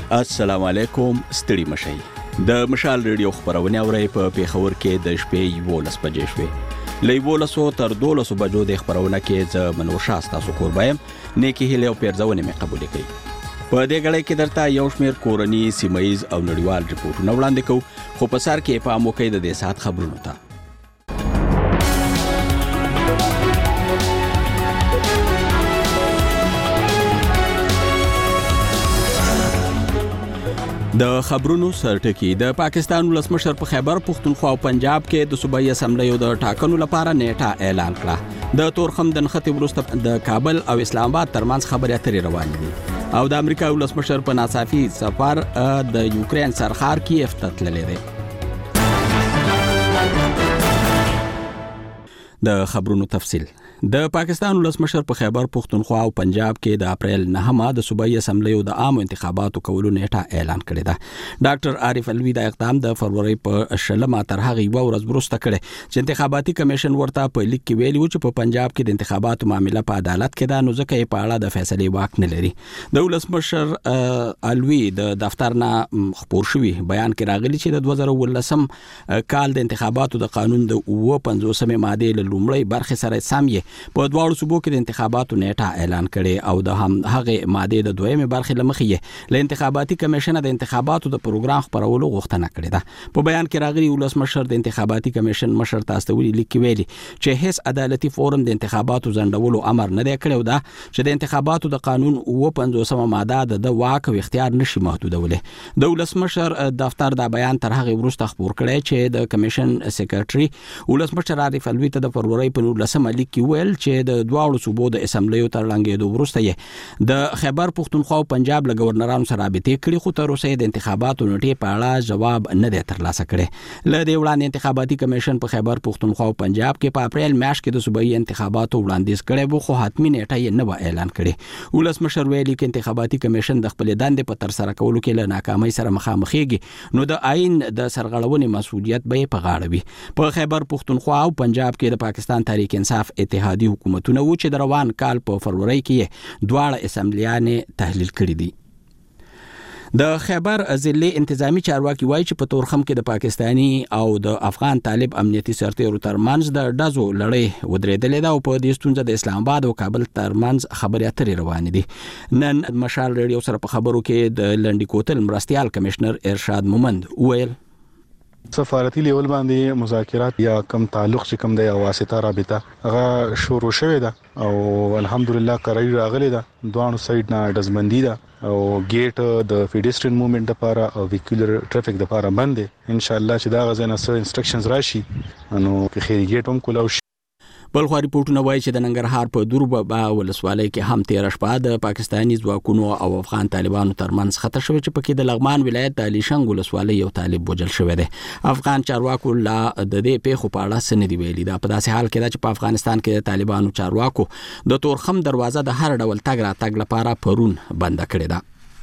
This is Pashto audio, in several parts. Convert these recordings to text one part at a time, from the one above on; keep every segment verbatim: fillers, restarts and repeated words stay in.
السلام علیکم، ستړي مشئ. د مشال ریډیو خبرونه اورئ په پیښور کې د شپې یولس بجې شوې. له یولسو تر دولسو بجو د خبرونه کې ز منوشا تاسو قربایم نیکی هله او پیرځونه مې قبول کړي. په دې غړې کې درته یو شمېر کورنی سیمایز او نړیوال ریپورتونه وړاندې کوو، خو په سر کې په موقع د دې سات خبرونو ته د خبرونو سرټکی. د پاکستان ولسمشر په خیبر پختونخوا او پنجاب کې د صوبایي اسمبلیو د ټاکنو لپاره نیټه اعلان کړه. د تورخم د نښتې وروسته د کابل او اسلام آباد ترمنځ خبرې اترې روانې دي او د امریکا ولسمشر په ناڅاپي سفر د یوکرين سرخار کیف ته تللی دی. د خبرونو تفصیل. د پاکستان ولسمشر په خیبر پختونخوا او پنجاب کې د اپریل نهمه د صوبایي اسمبلیو د عامو انتخاباتو کولو نیټه اعلان کړې ده. ډاکټر عارف الوی د اقدام د فروری په شلمه تر هغه یو ورځ وروسته کړي چې انتخاباتي کمیشن ورته په لیک کې ویلي و چې په پنجاب کې د انتخاباتو معاملې په عدالت کې ده، نو ځکه یې په اړه د فیصلې واک نه لري. د ولسمشر الوی د دفتر نه خبر شوی بیان کې راغلی چې د دوه زره ولسم کال د انتخاباتو د قانون د اوه پنځوسمې ماده له لومړۍ برخې سره سم یې په دواړو صوبو کې د انتخاباتو نیټه اعلان کړي او د هم هغه ماده د دویمې برخې لمخې له انتخاباتي کمیشن د انتخاباتو د پروګرام خبرولو غوښتنه کړې ده. په بیان کې راغلي ولسمشر د انتخاباتي کمیشن مشر تاسو ته لیک کې ویلي چې هیڅ عدالتي فورم د انتخاباتو ځنډولو امر نه دی کړی، دا چې د انتخاباتو د قانون اوه پنځوسمه ماده د واک او اختیار نشي محدودولې. د ولسمشر دفتر دا بیان تر هغه وروسته خبر کړی چې د کمیشن سیکریټري ولسمشر عارف الوی ته د فروری په نولسمه لیک کې ویل چې د دواړو صوبو د اسمبلیو تر لاندې وروسته یې د خیبر پختونخوا او پنجاب له گورنرانو سره رابطې کړې، خو تر اوسه د انتخاباتو نیټې په اړه جواب نه دی ترلاسه کړی. له دې وړاندې انتخاباتي کمیشن په خیبر پختونخوا او پنجاب کې په اپریل میاشت کې د صوبایي انتخاباتو وړاندیز کړی و، خو حتمی نیټه یې نه و اعلان کړې. ولسمشر ویلي چې انتخاباتي کمیشن د خپل دندې په تر سره کولو کې له ناکامۍ سره مخامخېږي، نو د آئین د سرغړونې مسؤلیت به په غاړه وي. په خیبر پختونخوا او پنجاب کې د پاکستان تحریک انصاف اتحادی حکومتونه و چې د روان کال په فروری کې دواړه اسمبلیانې تحلیل کړي دي. د خیبر ضلع انتظامی چارواکي وایي چې په تورخم کې د پاکستانی او د افغان طالب امنیتي سرتیرو ترمنځ د ډزو لړۍ ودرېدلې ده او په دې ستونزه د اسلام آباد او کابل ترمنځ خبرې اترې روانې دي. نن مشال ریډیو سره په خبرو کې د لنډي کوتل مرستيال کمشنر ارشاد مومند وویل سفارتي لیول باندې مذاکرات یا کم تعلق چې کم د واسطه رابطه هغه شروع شوه ده او الحمدلله قرار راغلی ده. دوانو سایډ نه دزمندی ده او ګیټ د پیډسترین موومېنټ لپاره او ویکولر ټریفیک لپاره بند دي. ان شاء الله چې دا غزنه سره انسټرکشنز راشي نو په خیر ګیټ هم کولاو شي. بل خو ریپورتونه وایي چې د ننګرهار په دوربه ولسوالۍ کې هم تیر شپه د پاکستانی ځواکونو او افغان طالبانو ترمنځ خطر شوی چې پکې د لغمان ولایت د علیشنګ ولسوالۍ یو طالب وژل شوی دی. افغان چارواکو لا د دې پیښو په اړه څه نه دی ویلي. دا په داسې حال کې ده چې په افغانستان کې د طالبانو چارواکو د تورخم دروازه د هر ډول تګ راتګ لپاره پرون بند کړې ده.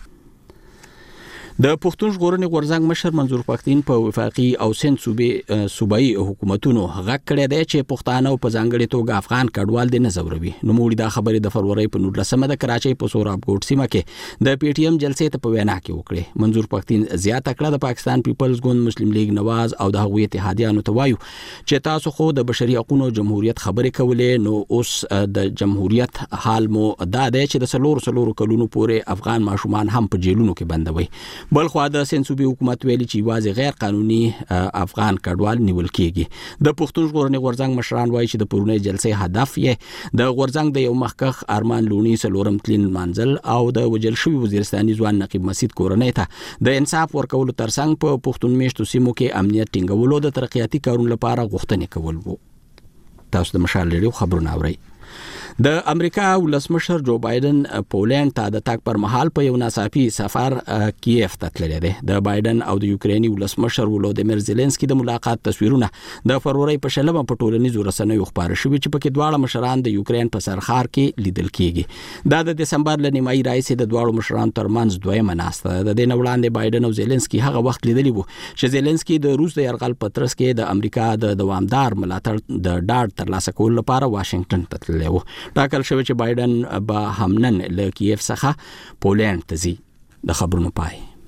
د پښتون ژغورنې غورځنګ مشر منظور پښتين په وفاقي او سند صوبې صوبایي حکومتونو غږ کړی دی چې پښتانه په ځانګړي توګه افغان کډوال دي نه زوروي. نو موږ دا خبرې د فروری په نولسمه د کراچۍ په سوراب ګوټ سیمه کې د پی ټی ایم جلسې ته په وینا کې وکړي. منظور پښتين زیاته کړه د پاکستان پیپلز ګوند مسلم لیگ نواز او د هغوی اتحادیانو ته وایو چې تاسو خو د بشري حقوقو جمهوریت خبرې کولې، نو اوس د جمهوریت حال مو دا دی چې د سلور سلور کلونو پورې افغان ماشومان هم په جیلونو کې بندوي. بل خو د سنسوبي حکومت ویلي چې واځي غیر قانوني افغان کډوال نیول کیږي. د پښتون ژغورنې غورځنګ مشران وایي چې د پرونی جلسې هدف یې د غورځنګ د یو مخکخ ارمان لونی سلورم تلین منزل او د وجل شوی وزیرستاني ځوان نقیب مسعود کورنۍ ته د انصاف ورکولو ترڅنګ په پښتون میشتو سیمو کې امنیت ټینګولو د ترقیاتي کارونو لپاره غوښتنې کول وو. تاسو د مشال ریډیو خبرونه اورئ. د امریکا ولسمشر جو بایدن پولند ته د تاک پر مهال په یو ناڅاپي سفر کیف ته تللی دی. د بایدن او د یوکریني ولسمشر ولودیمیر زيلنسکي د ملاقات تصویرونه د فروری په شلمه په ټولنیزو رسنیو خبر شوي چې پکې دواړه مشران د یوکرين په سرخار کې لیدل کیږي. دا د دسمبر ل نیمایي راځي د دواړو مشرانو ترمنځ دویمه ناسته. د دې وړاندې بایدن او زيلنسکي هغه وخت لیدلی وو چې زيلنسکي د روس د یرغل پترس کې د امریکا د دوامدار ملاتړ د ډاډ ترلاسه کولو لپاره واشنگټن ته تللی وو. ټاکل شوی چې بایدن به همنن له کیف څخه پولند ته ځي. د خبرونو پای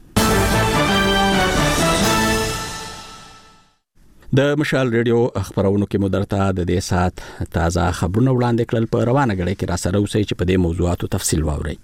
د مشال ریډیو خبرونو کې مدرته د دې سات تازه خبرونه وړاندې کړل په روانه غړي کې را سره اوسئ چې په دې موضوعاتو تفصیل واورئ.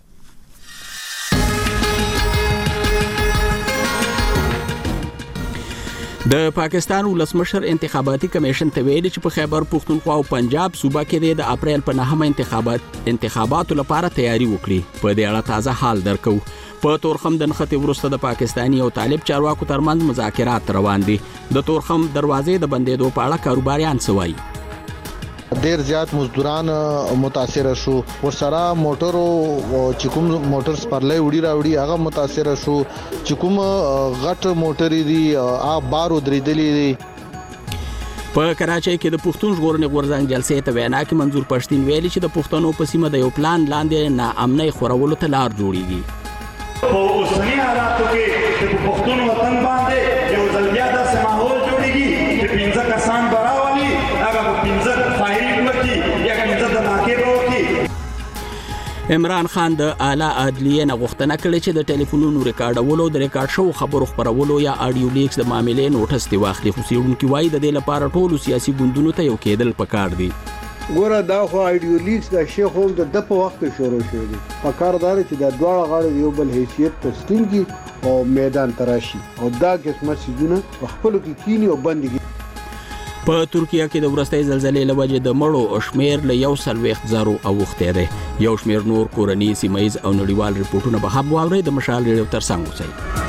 د پاکستان ولسمشر انتخاباتي کمیشن ته ویلي چې په خیبر پختونخوا او پنجاب صوبه کې د اپریل په نهمه انتخابات انتخاباتو لپاره تیاری وکړي. په دې اړه تازه حال درکو. په تورخم د نخښتې وروسته د پاکستاني او طالب چارواکو ترمنځ مذاکرات روان دي. د تورخم دروازې د بندېدو په اړه کاروباریان څه وایي؟ ډیر زیات مزدوران متاثر شو، ورسره موټرو چې کوم موټر سپرلې وړي راوړي هغه متاثر شو، چې کوم غټ موټرې دي آ بارو درېدلې دي. په کراچۍ کې د پښتون ژغورنې غورځنګ جلسې ته وینا کې منظور پښتين ویلي چې د پښتنو په سیمه د یو پلان لاندې ناامنۍ خورولو ته لار جوړیږي. په اوسنی حالاتو کې د پښتون وطن باندې یو ځل بیا داسې ماحول جوړیږي چې پنځه کسان براولي هغه په پنځه فایرینګ وکړي یا پنځه دماکې وکړي. عمران خان د اعلی عدلیې نه غوښتنه کړې چې د ټلیفونونو ریکارډولو د ریکارډ شو خبرو خبرولو یا اډیو لیکس د معاملې نوټس دی واخلي. خو څېړونکي وایي د دې لپاره ټولو سیاسي ګوندونو ته یو کېدل پکار دی. ګوره دا خو اډیو لیکس د شیخ هم د د په وخت کې شروع شوی دی. په کار دار چې د دواړه غاړې یو بل حیثیت تسلیم کی او میدان تراشي او دا قسمه سيزونه خپل کې کینی او بندګي. په ترکیه کې د ورستۍ زلزلې لوجه د مړو شمیر له یو سلويخت زرو اوخته دی. یو شمیر نور کورنی سیمایز او نړیوال ریپورتونه به هم واوري. د مشال ریډیو ترڅنګ اوسئ.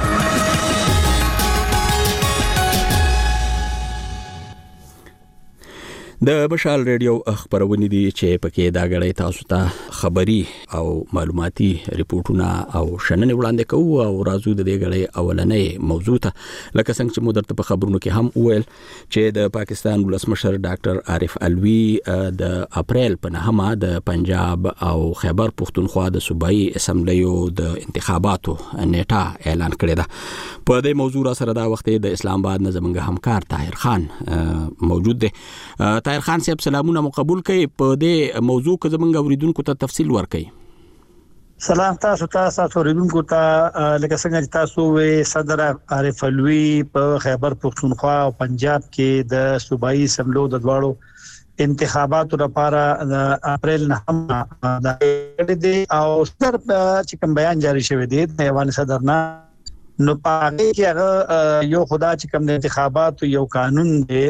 د مشال ریډیو خبرونه دي چې پکې دا غړې تاسو ته خبري او معلوماتي ریپورتونه او شننې وړاندې کوو او راځو د دې غړې اولنې موضوع ته. لکه څنګه چې مدرته په خبرونو کې هم ویل چې د پاکستان ولسمشر ډاکټر عارف الوی د اپریل په نهمه د پنجاب او خیبر پختونخوا د صوبایي اسمبلیو د انتخاباتو نیټه اعلان کړې ده. په دې موضوع سره دا وخت د اسلام آباد نه زمونږ همکار طاهر خان موجود دی. طاهر خان صاحب سلامونه مو قبول کړئ. په دې موضوع کې زمونږ اوریدونکو ته تفصیل ورکړئ. سلام تاسو تاسو اوریدونکو ته. لکه څنګه تاسو وې صدر عارف الوی په خیبر پختونخوا او پنجاب کې د صوبایي اسمبلیو د دواړو انتخاباتو لپاره د اپریل نهمه د دې او صدر چې کوم بیان جاری شوی دی د ایوان صدر نه نو پاره کې هغه یو خدا چې کوم د انتخاباتو یو قانون دی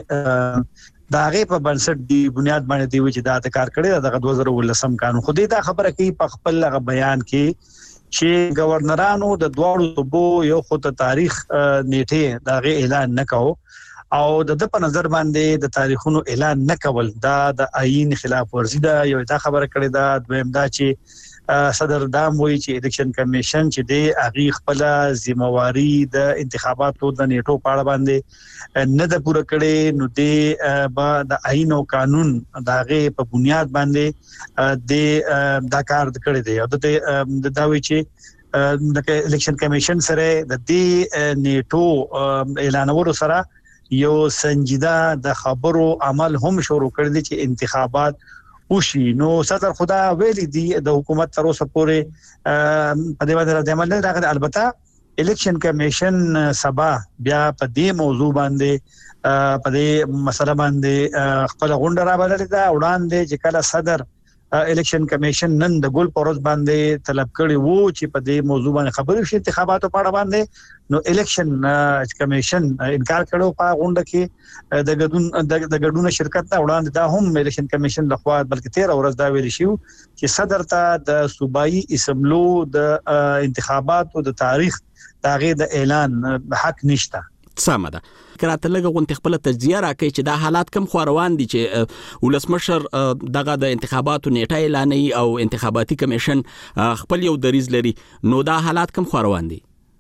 دا غي په بنسټ دی بنیاد باندې دی چې دا د کار کړی دغه دوه زره ولسم قانون خو دې دا خبره کوي په خپل بیان کې چې گورنرانو د دواړو صوبو یو خو ته تاریخ نیټه دا غي اعلان نکاو او د په نظر باندې د تاریخونو اعلان نکول دا د آئین خلاف ورزي ده. یو دا خبره کړی دا دویم دا چې صدر دام وایي چې الیکشن کمیشن چې دی هغه خپل ذمہواری د انتخاباتو د نیټو په اړه باندې نه د پوره کړي نو دی با د آئین او قانون داغه په بنیاد باندې د دا کار کړی دی او د دا وایي چې د الیکشن کمیشن سره د دې نیټو اعلانولو سره یو سنجیده د خبرو عمل هم شروع کړی دی چې انتخابات وشي. نو صدر خدا ویلي دی د حکومت تر اوسه پورې په دې باندې د عمل نه راغلی. البته الیکشن کمیشن سبا بیا په دې موضوع باندې په دې مسله باندې خپل غونډه راوړل دا وړاندې چې کله صدر الیکشن کمیشن نن د ګل پروز باندې طلب کړی وو چې په دې موضوع باندې خبرې شي انتخاباتو په اړه باندې نو الیکشن کمیشن انکار کړو په غونډه کې د ګډون د ګډون شرکت ته وړاندې دا هم الیکشن کمیشن لخوا بلکې تیرا ورځ دا ویل شو چې صدر ته د صوبایي اسمبلو د انتخاباتو د تاریخ داغه د اعلان حق نشته. سمه ده. کراته لګه غونټ خپل تجزیه راکړي چې دا حالات کم خو روان دي چې ولسمشر دغه د انتخاباتو نیټه اعلانوي او انتخاباتي کمیشن خپل یو دریز لري نو دا حالات کم خو روان دي.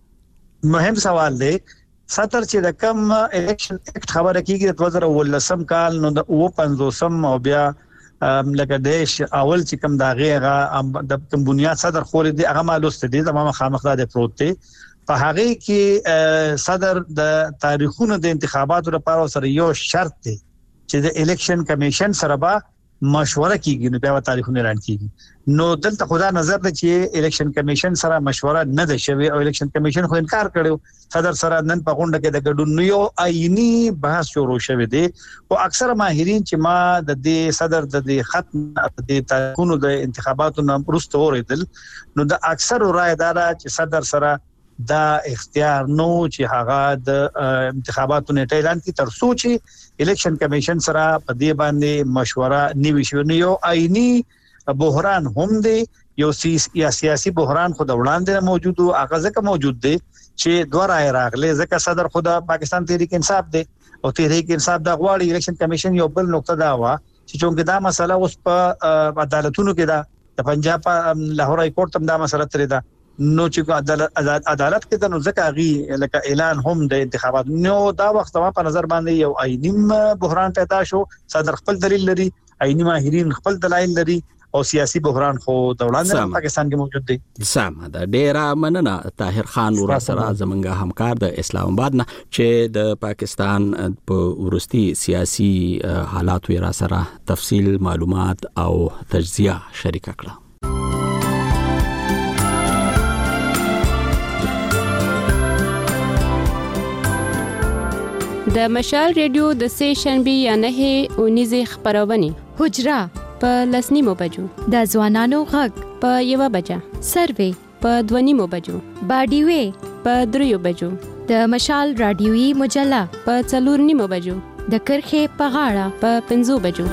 مهم سوال دی ستر چې د کم الیکشن اکټ خبره کیږي د دوه زره ولسم کال نو د او پنځوسم او بیا لکه دیش اول چې کم داغه د کم بنیاد صدر خور دي هغه مالوست دي زموږ خامخدا د پروت دي په هغه کې صدر د تاریخونو د انتخاباتو لپاره سره یو شرط دی چې د الیکشن کمیشن سره به مشوره کیږي نو بیا تاریخونه اعلان کیږي نو دلته خدا نظر ته چې الیکشن کمیشن سره مشوره نه ده شوی او الیکشن کمیشن خو انکار کړو صدر سره نن په غونډه کې د ګډون نو یو آئینی بحث شروع شوی دی او اکثر ماهرین چې ما د دې صدر د دې ختم د تاریخونو د انتخاباتو نه پرسته اوریدل نو د اکثر رائے دار چې صدر سره دا اختیار نو چې هغه د انتخاباتو نه اعلان کی تر سوچ الیکشن کمیشن سره په دې باندې مشوره نیوي شو نو یو آئینی بحران هم دی یو سیاسي بحران خو د وړاندې موجود او هغه ځکه موجود دی چې دوه رائے راغلي ځکه صدر خدا پاکستان تحریک انصاف دی او تحریک انصاف د غواړي الیکشن کمیشن یو بل نقطه دا و چې څنګه دا مسله اوس په عدالتونو کې دا د پنجاب لاهور های کورټ هم دا مسله ترې ده نو چې عدالت عدالت کې د نو ځکه غي لکه اعلان هم د انتخابات نو دا وخت ما په نظر باندې یو آئینی بحران پیدا شو صدر خپل دلیل لري آئینی ماهرین خپل دلایل لري او سیاسي بحران خو د وړاندې پاکستان کې موجود دی سم دا ډیره مننه طاهر خان ور سره زمونږ همکار د اسلام آباد نه چې د پاکستان په ورستي سیاسي حالات را سره تفصیل معلومات او تجزیه شریک کړه د مشال ریډیو د سه شنبه یا نه اونیزه خبرونه حجرا په لسنیمو بجو د ځوانانو غږ په یو بجه سروې په دونیمو بجو باډیوي په دریو بجو د مشال رادیوي مجله په څلور نیمو بجو د کرخه په غاړه په پنځو بجو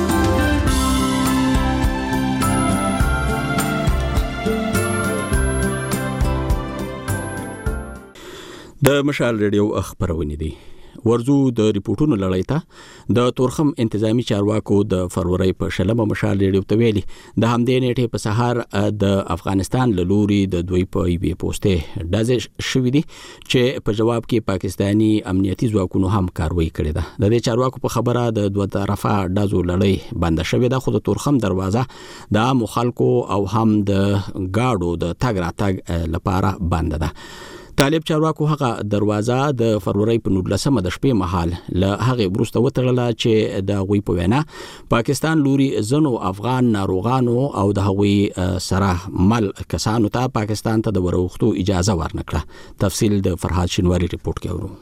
د مشال ریډیو خبرونه دي ورزو د ریپورتونو لړۍ ته د تورخم انتظامی چارواکو د فروری په شلمه مشال ریډیو ته ویلي د همدې نیټه په سهار د افغانستان له لوري د دوی په ای بي پوسټه دازې شوې دي چې په جواب کې پاکستانی امنیتي ځواکونو هم کاروایی کړې ده د دې چارواکو په خبره د دوه طرفه دازو لړۍ بند شوې ده خو د تورخم دروازه د عام خلکو او هم د گاډو د تګ راتګ لپاره بند ده طالب چارواکو هغه دروازه د فروری په نولسمه د شپې مهال له هغه وروسته وتړله چې د غوي په وینا پاکستان لوري زنو افغان ناروغانو او د هغوی سره مل کسانو ته پاکستان ته د وروختو اجازه ورنکړه تفصیل د فرحات شنواری ریپورت کې ورو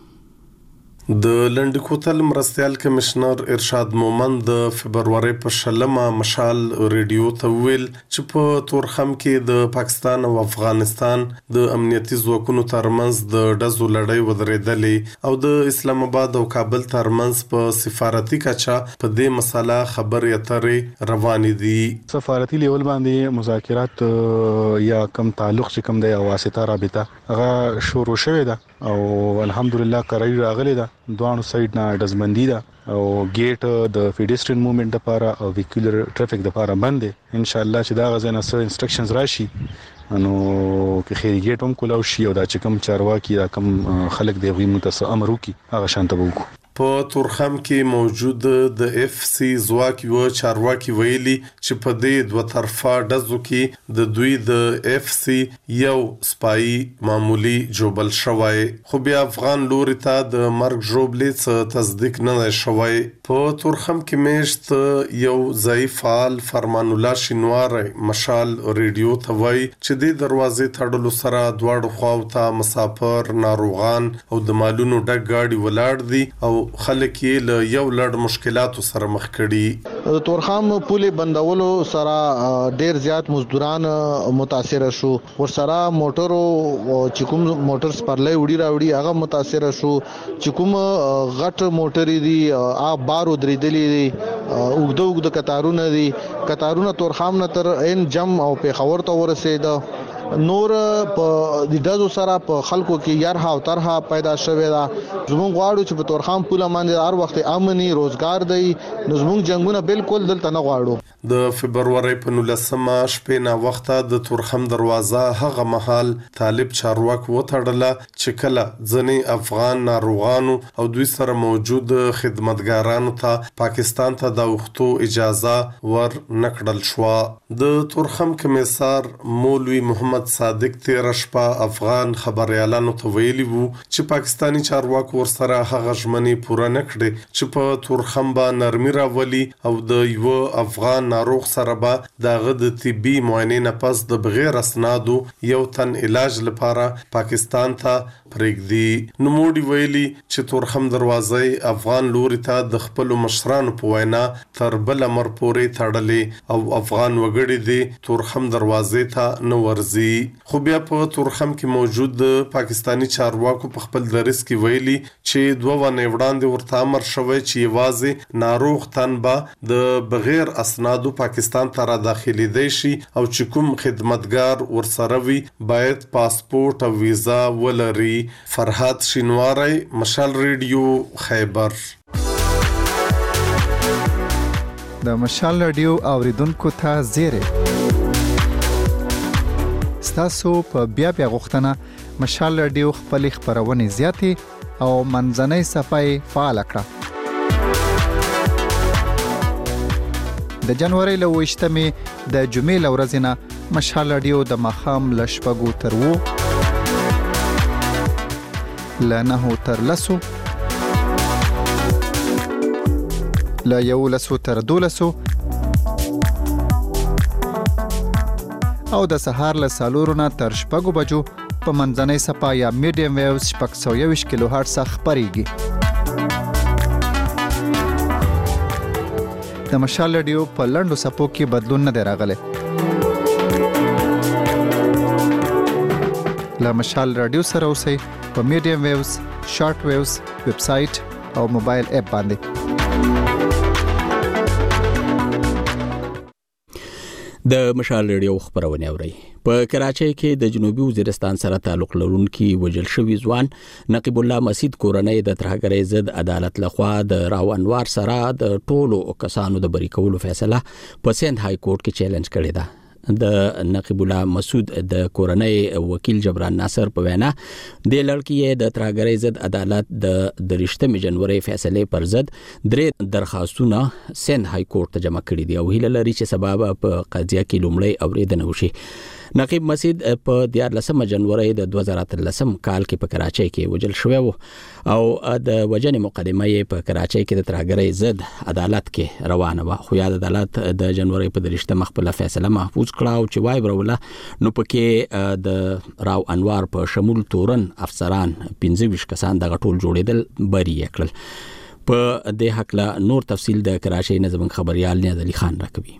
د لنډ کوتل مرستيال کمشنر ارشاد مومن د فبرवरी په شلمه مشال ریډیو ته ویل چې په تورخم کې د پاکستان او افغانستان د امنیتي ځواکونو ترمنځ د ډزو لړۍ ودرېدلې او د اسلام آباد او کابل ترمنځ په سفارتي کچا په دې مسله خبرې اترې روانې دي سفارتي لیول باندې مذاکرات یا کم تعلق چې کم د واسطه رابطه هغه شروع شوه ده او الحمدلله قرار راغلی ده دوانو سایډ نه دزمندی ده او ګیټ د پیډسترین موومېنټ لپاره او ویکولر ټریفیک لپاره باندې ان شاء الله چې دا غزنه سره انسترکشنز راشي نو کې خیر ګیټ هم کولاو شي او دا چې کم چارواکي دا کم خلک دی غوي متسم امر وکي هغه شانته وکړو په تورخم کې موجود د اف سی ځواک یو چارواکي ویلي چې په دې دوه طرفه ډزو کې د دوی د اف سی یو سپای معمولی جوبل شوی خو بیا افغان لوري ته د مرګ جوبلې تصدیق نه شوی په تورخم کې میشت یو ضعیف فعال فرمان الله شینوار مشال ریډیو ته وای چې د دروازې تړلو سره دواړو خواو ته مسافر ناروغان او د مالونو ډک گاډي ولاړ دي او خلک یې له یو لړ مشکلاتو سره مخ کړي د تورخم پولې بندولو سره ډیر زیات مزدوران متاثر شو ورسره موټرو چې کوم موټر سپرلې وړي راوړي هغه متاثر شو چې کوم غټ موټر دي ا بارو درېدلې دي وګدو وګد قطارونه دي قطارونه تورخم نه تر ان جم او په خبر ته ورسېد نور په د دزو سره په خلکو کې یارها او ترها پیدا شوه دا زموږ غواړو چې په تورخم پوله باندې هر وخت امني روزګار دی نو زموږ جنگونه بالکل دلته نه غواړو د فبرवरी په نولسمه شپې نا وخته د تورخم دروازه هغه مهال طالب چارواک وتړله چې کله ځنې افغان ناروغانو او دوی سره موجود خدمتګارانو ته پاکستان ته د وختو اجازه ور نکړل شو. د تورخم کمیسار مولوی محمد صادق تیر شپه افغان خبريالانو ته ویلي وو چې پاکستانی چارواکو ورسره هغه ژمنې پوره نکړي چې په تورخم به نرمي راولي او د یو افغان ناروغ سره به دغه د طبي معاینې نه پس د بغیر اسنادو یو تن علاج لپاره پاکستان ته پرېږدي. نو موډي ویلي چې تورخم دروازه افغان لوري ته د خپل مشرانو په وینا تر بل امر پورې تړلې او افغان وګړي دي تورخم دروازه ته نو ورزي. خو بیا په تورخم کې موجود پاکستانی چارواکو په خپل درس کې ویلي چې دوه ونه وړاندې ورته امر شوی چې یوازې ناروغ تن به د بغیر اسنادو پاکستان ته را داخلي دی شي او چې کوم خدمتګار ورسره وي باید پاسپورت او ویزا ولري. فرحات شینواری، مشال ریډیو، خیبر. د مشال ریډیو اوریدونکو ته زیری ستاسو په بیا بیا غوښتنه مشال ریډیو خپل خبرونه زیاتې او منځنۍ صفحه فعال کړه. د جنوري له وشتمې د جمعې لورځ نه مشال ریډیو د مخام لشپګو تر وو لنه تر لسو لا یو لسو تر دولسو او د سهار له سالورونه تر شپږو بجو په منځنۍ صفحه یا میډیم ویوز شپږ سوه یوویشت کیلو هرټز خپرېږي. د مشال ریډیو په لنډو صفحو کې بدلون نه دی راغلی. له مشال ریډیو سره اوسئ په میډیم ویوز، شارټ ویوز، ویب سایټ او موبایل اپ باندې. د مشال ریډیو خبرونه اوري. په کراچۍ کې د جنوبي وزیرستان سره تعلق لرونکي وجل شوی ځوان نقیب الله مسید کورنۍ د ترهګرۍ ضد عدالت لخوا د راو انوار سره د ټولو کسانو د بری کولو فیصله په سند های کورټ کې چیلنج کړې ده. د نقیب الله مسعود د کورنۍ وکیل جبران ناصر په وینا د لړکی د ترهګرۍ ضد عدالت د درشتمې جنوري فیصله پر ضد درې درخواستونه سند های کورټ ته جمع کړي دي او هیله لري چې سبب په قضیه کې لومړی اوریدنه وشي. نقیب مسعود په دیارلسمه جنوري د دوه زره اتلسم کال کې په کراچۍ کې وجل شوی و او د وجنې مقدمه یې په کراچۍ کې د ترهګرۍ ضد عدالت کې روانه و. خو یاد عدالت د جنوري په درشتمه خپل فیصله محفوظ کړه او چې وای بروله نو پکې د راو انوار په شمول تورن افسران پنځه ویشت کسان د غټول جوړیدل بری کړل. په دې حق لا نور تفصیل د کراچۍ نظم خبريال نیاز علي خان راکوي.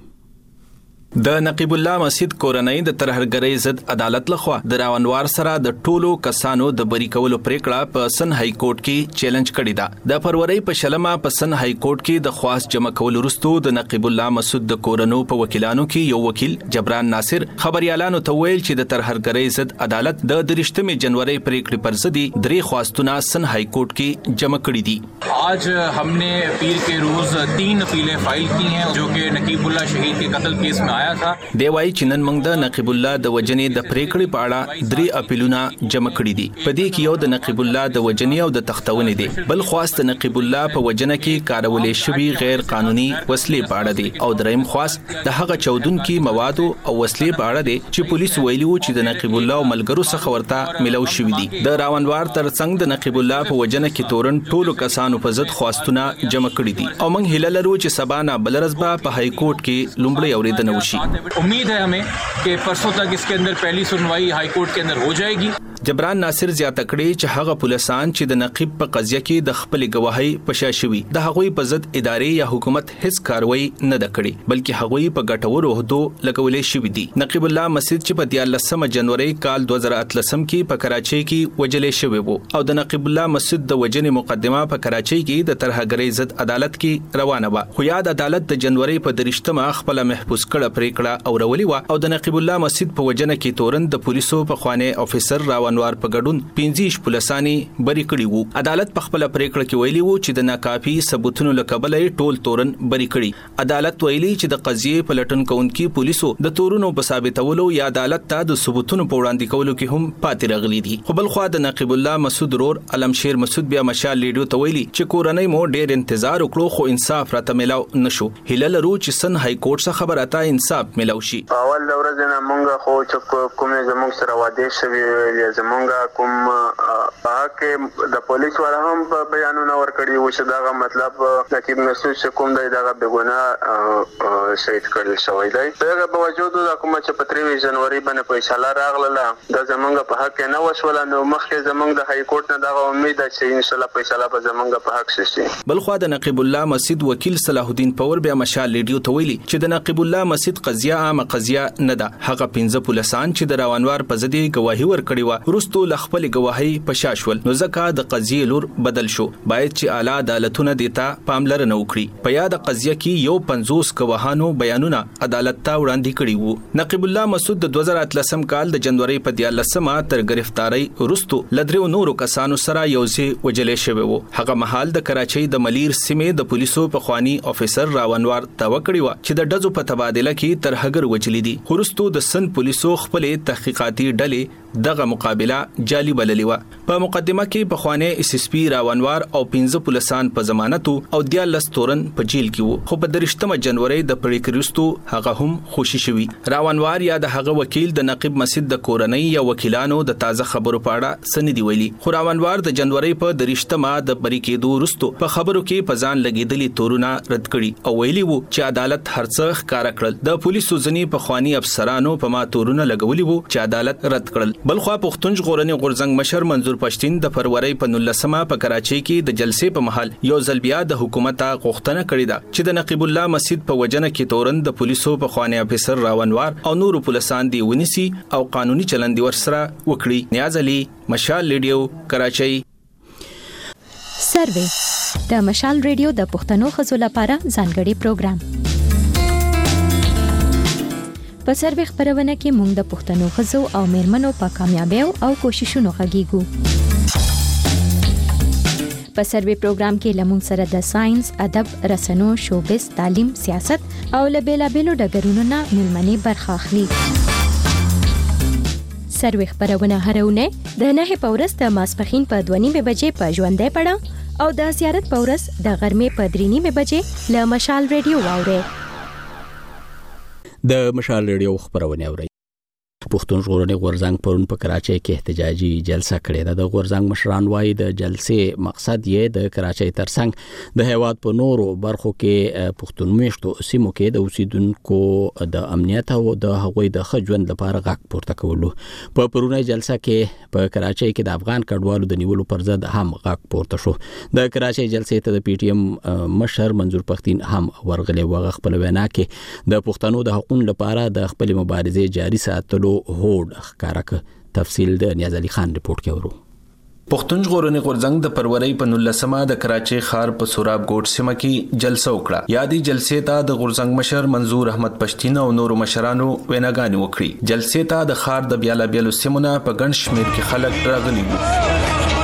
د نقیب الله مسعود کورنۍ د ترهګرۍ ضد عدالت لخوا د راو انوار سره د ټولو کسانو د بری کولو پریکړه په سن های کورټ کې چیلنج کړې ده. د فروری په شلمه په سن های کورټ کې د خواص جمع کول وروسته د نقیب الله مسعود د کورنو په وکیلانو کې یو وکیل جبران ناصر خبريالانو ته ویل چې د ترهګرۍ ضد عدالت د درشتمې جنوري پریکړې پر ضد درې خواستونه سن های کورټ کې جمع کړې دي. आज हमने पीर के रोज तीन अपीलें फाइल की हैं जो कि नकीब उल्लाह शहीद के कत्ल केस में आया था. دی وايي چې نن موږ د نقیب الله د وجنې د پریکړې په اړه درې اپیلونه جمع کړي دي. په دې کې یو د نقیب الله د وجنې او د تختونې دي، بل خواست نقیب الله په وجنه کې کارولې شوی غیر قانوني وسلې په اړه دي او دریم خواست د هغه چودونکو موادو او وسلې په اړه دي چې پولیس ویلي وو چې د نقیب الله او ملګرو څخه ورته ملو شوی دي. د راونوار ترڅنګ د نقیب الله په وجنه کې تورن ټولو کسانو په ضد خواستونه جمع کړي دي او موږ هیله لرو چې سبا نه بل ورځ په های کورټ کې لومړی اوریدنه وشي. उम्मीद है हमें कि परसों तक इसके अंदर पहली सुनवाई हाई कोर्ट के अंदर हो जाएगी. جبران ناصر زیاته کړي چې هغه پولیسان چې د نقیب په قضیه کې د خپل گواهی پشاشوي د هغوی په ضد ادارې یا حکومت هیڅ کاروایی نه د کړي بلکې هغوی په ګټورو عہدو لګولې شوی دي. نقیب الله مسعود چې په دیارلسمه جنوري کال دوه زره اتلسم کې په کراچۍ کې وجلې شوی وو او د نقیب الله مسعود د وجنې مقدمه په کراچۍ کې د ترهګرۍ ضد عدالت کې روانه و. خو یاد عدالت د جنوري په درشتمه خپل محفوظ کړه پریکړه او رولي و او د نقیب الله مسعود په وجنه کې تورن د پولیسو په خوانه افسر راون راونوار په ګډون پنځه پولیسانی بری کړي وو. عدالت په خپل پریکړه کې ویلي وو چې د ناکافي ثبوتونو لکبل ټول تورن بری کړي. عدالت ویلي چې د قضیې پلټن کوونکي پولیسو د تورونو په ثابتولو یا عدالت ته د ثبوتونو په وړاندې کولو کې هم پاتې راغلي دي. خو بل خو د نقیب الله مسعود رور علمشیر مسعود بیا مشال لیډیو ته ویلي چې کورنۍ مو ډېر انتظار وکړو خو انصاف راته ملاو نشو. هله لرو چې سن های کورټ څخه خبره تا انصاف ملاو شي. اول ورځ نه مونږ خو چې کوم زموږ سره واده شوی یا زمونږ کوم هغه د پولیس والا هم بیانونه ورکړي و چې دا مطلب نقیب مسعود چې کوم دی دا بګونه شهید کړل شوی دی. دا په وجود د کوم چې په تریوي جنوري باندې په اشاره راغله د زمونږ په حق نه وشول نو مخکې زمونږ د های کورټ نه دا امید ده چې ان شاء الله په اشاره به زمونږ په حق شي. بل خو د نقیب الله مسعود وکیل صلاح الدین پور بیا مشال لیډیو ته ویلي چې د نقیب الله مسعود قضیه عامه قضیه نه ده. هغه پنځه پولیسان چې د راونوار په ضد گواهی ورکړي و ورستو لخپل گواهی پشاشول نو ځکه د قضیې لور بدل شو. باید چې اعلی عدالتونه دیتا پاملرنه وکړي. په یاد قضیه کې یو پنځوس گواهانو بیانونه عدالت ته وړاندې کړي وو. نقیب الله مسعود د دوه زره اتلسم کال د جنوري په دیارلسمه تر گرفتاری ورستو لدریو نورو کسانو سره یوځای وجلې شوی وو. هغه مهال د کراچۍ د ملیر سیمې د پولیسو په خواني افیسر راونوار توکړی و چې د ډزو په تبادله کې تر هغر وجلې دي. ورستو د سن پولیسو خپل تحقیقاتي ډلې دغه مقابله جالي بللې و. په مقدمه کې په خواني اس اس پی راونوار او پنځه پولیسان په ضمانت او دیارلس تورن په جیل کې وو. خو په درشتمه جنوري د پریکړې وروسته هغه هم خوشي شوی. راونوار یا د هغه وکیل د نقیب مسعود د کورنۍ یا وکیلانو د تازه خبرو په اړه سندې ویلي. خو راونوار د جنوري په درشتمه د بری کېدو وروسته په خبرو کې په ځان لګیدلي تورونه رد کړي او ویلي وو چې عدالت هرڅه ښکارا کړل. د پولیسو ځنی په خواني افسرانو په ما تورونه لګولي وو چې عدالت رد کړل. بل خو پښتون ژغورنې غورځنګ مشر منظور پښتين د فروری په نولسمه په کراچۍ کې د جلسې په محل یو ځل بیا د حکومت غوښتنه کړې ده چې د نقیب الله مسعود په وجنه کې تورن د پولیسو په خواني افسر راونوار او نورو پولیسان دی ونیسي او قانوني چلند ورسره وکړي. نیاز علي مشال لیډیو کراچۍ. سروې د مشال ریډیو د پښتنو خزو لپاره ځانګړي پروګرام. په سروې خبرونه کې موږ د پښتنو خزو او میرمنو په کامیابیو او کوششونو غږیږو. په سروې پروګرام کې لمون سره د ساينس، ادب، رسنو، شوبز، تعلیم، سیاست او لبیلابیلو ډګرونو نه ملمنې برخه اخلي. سروې خبرونه هرونه د نه په ورځ د ماسپخین په دوه نیمه بجې په ژوندۍ پړه او د زیارت په ورځ د غرمې په درې نیمه بجې له مشال ریډیو واوري. د مشال ریډیو خبرونه اوري. پښتون ژغورنې غورځنګ پرون په کراچۍ کې احتجاجي جلسه کړې ده. د غورځنګ مشران وايي د جلسې مقصد یې د کراچۍ ترڅنګ د هیواد په نورو برخو کې پښتون میشتو سیمو کې د اوسیدونکو د امنیت او د هغوی د ښه ژوند لپاره غږ پورته کولو. په پرونۍ جلسه کې په کراچۍ کې د افغان کډوالو د نیولو پر ضد هم غږ پورته شو. د کراچۍ جلسې ته د پی ټی ایم مشر منظور پښتين هم ورغلی و. خپل وینا کې د پښتنو د حقوقو لپاره د خپل مبارزې جاري ساتلو هوډ ښکارا. تفصیل د نیاز علي خان ریپورت کې ورو. پښتون ژغورنې غورځنګ د فروری په نولسمه د کراچۍ ښار په سوراب ګوټ سیمه کې جلسه وکړه. یادي جلسې ته د غورځنګ مشر منظور احمد پښتين او نورو مشرانو ویناګانې وکړي. جلسې ته د ښار د بیلابیلو سیمونو په ګڼ شمېر کې خلک راغلي وو.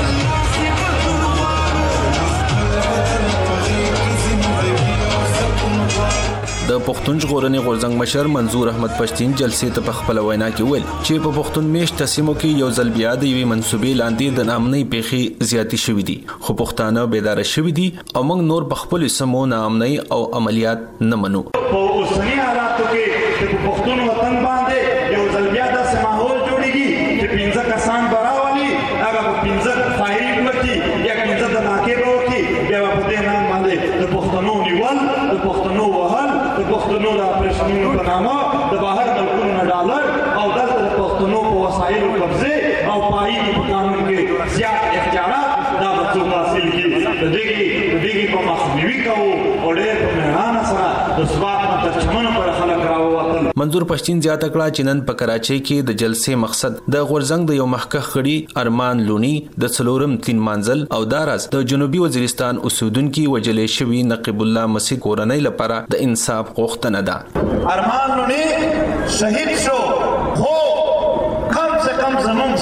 د پښتون ژغورنې غورځنګ مشر منظور احمد پښتين جلسې ته په خپل وینا کې ویل چې په پښتون میشت سیمو کې یو ځل بیا د یوې منسوبې لاندې د ناامنۍ پیښې زیاتې شوې دي. خو پښتانه بیدار شوي دي او موږ نور په خپل سیمو ناامنۍ او عملیات نه منو. په اوسني حالاتو کې چې په پښتون وطن باندې یو ځل بیا داسې ماحول جوړیږي چې پنځه کسان براولي هغه په پنځه فایرینګ وکړي یا پنځه د ناکې به وکړي بیا په دې نام باندې د پښتنو نیول، د پښتنو وهل، د پښتنو د اپریشنونو په نامه د بهر ملکونو نه ډالر او دلته د پښتنو په وسایلو قبضې او پایي په قانون کې زیات اختیارات دا به څوک حاصل کړي. د دې د دې په مخنیوي کوو او ډېر په مهربانه سره د ثبات نه تر چمنو پر خلک راووتل. منظور پښتين زیاته کړه چې نن په کراچۍ کې د جلسې مقصد د غورځنګ د یو مخکښ غړي ارمان لونی د څلورم تین منزل او داراز د جنوبي وزیرستان اوسیدونکو وجلې شوی نقیب الله مسعود کورنۍ لپاره د انصاف غوښتنه ده. ارمان لونی شهید شو خو کم سے کم زمون سترګې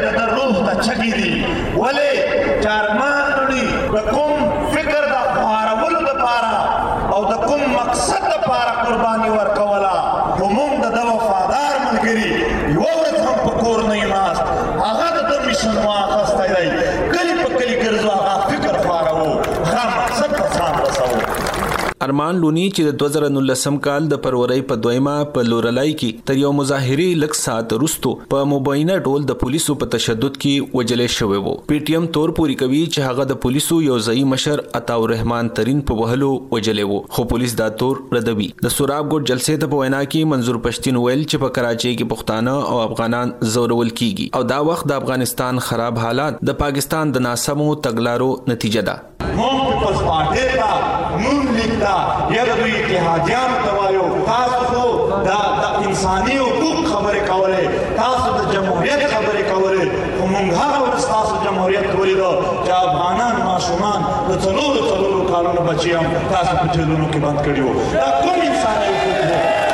چې د روح ته چګي دي ولې چارمان نړي د کوم فکر د خوارولو دپاره او د کوم مقصد دپاره قرباني ورکوله خو موږ د ده وفادار ملګري یوه ورځ هم په کور نه یې هغه د ده میشن واخیستی دی کلي په کلي ګرځو هغه فکر خوارو هغه مقصد ته ځان رسوو. ارمان لونی چې د دوه زره نولسم کال د فروری په دویمه په لورلای کې تر یو مظاهري لږ ساعت وروسته په مبینه ډول د پولیسو په تشدد کې وجلې شوی وو. پی ټی ایم تور پوری کوي چې هغه د پولیسو یو ځای مشر عطاء الرحمن ترين په وهلو وجلې وو خو پولیس دا تور ردوي. د سوراب ګوټ جلسې ته په وینا کې منظور پښتين ویل چې په کراچۍ کې پښتانه او افغانان زورول کیږي او دا وخت د افغانستان خراب حالات د پاکستان د ناسمو تګلارو نتیجه ده. موږ په پارټي ته نون لیکتا یا د دوی اتحادیانو ته وایو تاسو خو د انساني حقوق خبرې کولې تاسو د جمهوریت خبرې کولې خو موږ هغه ورځ تاسو جمهوریت ولیدو چې افغانان ماشومان د څلورو څلورو کالونو بچي هم تاسو په جیلونو کې بند کړي وو. دا کوم انساني حقوق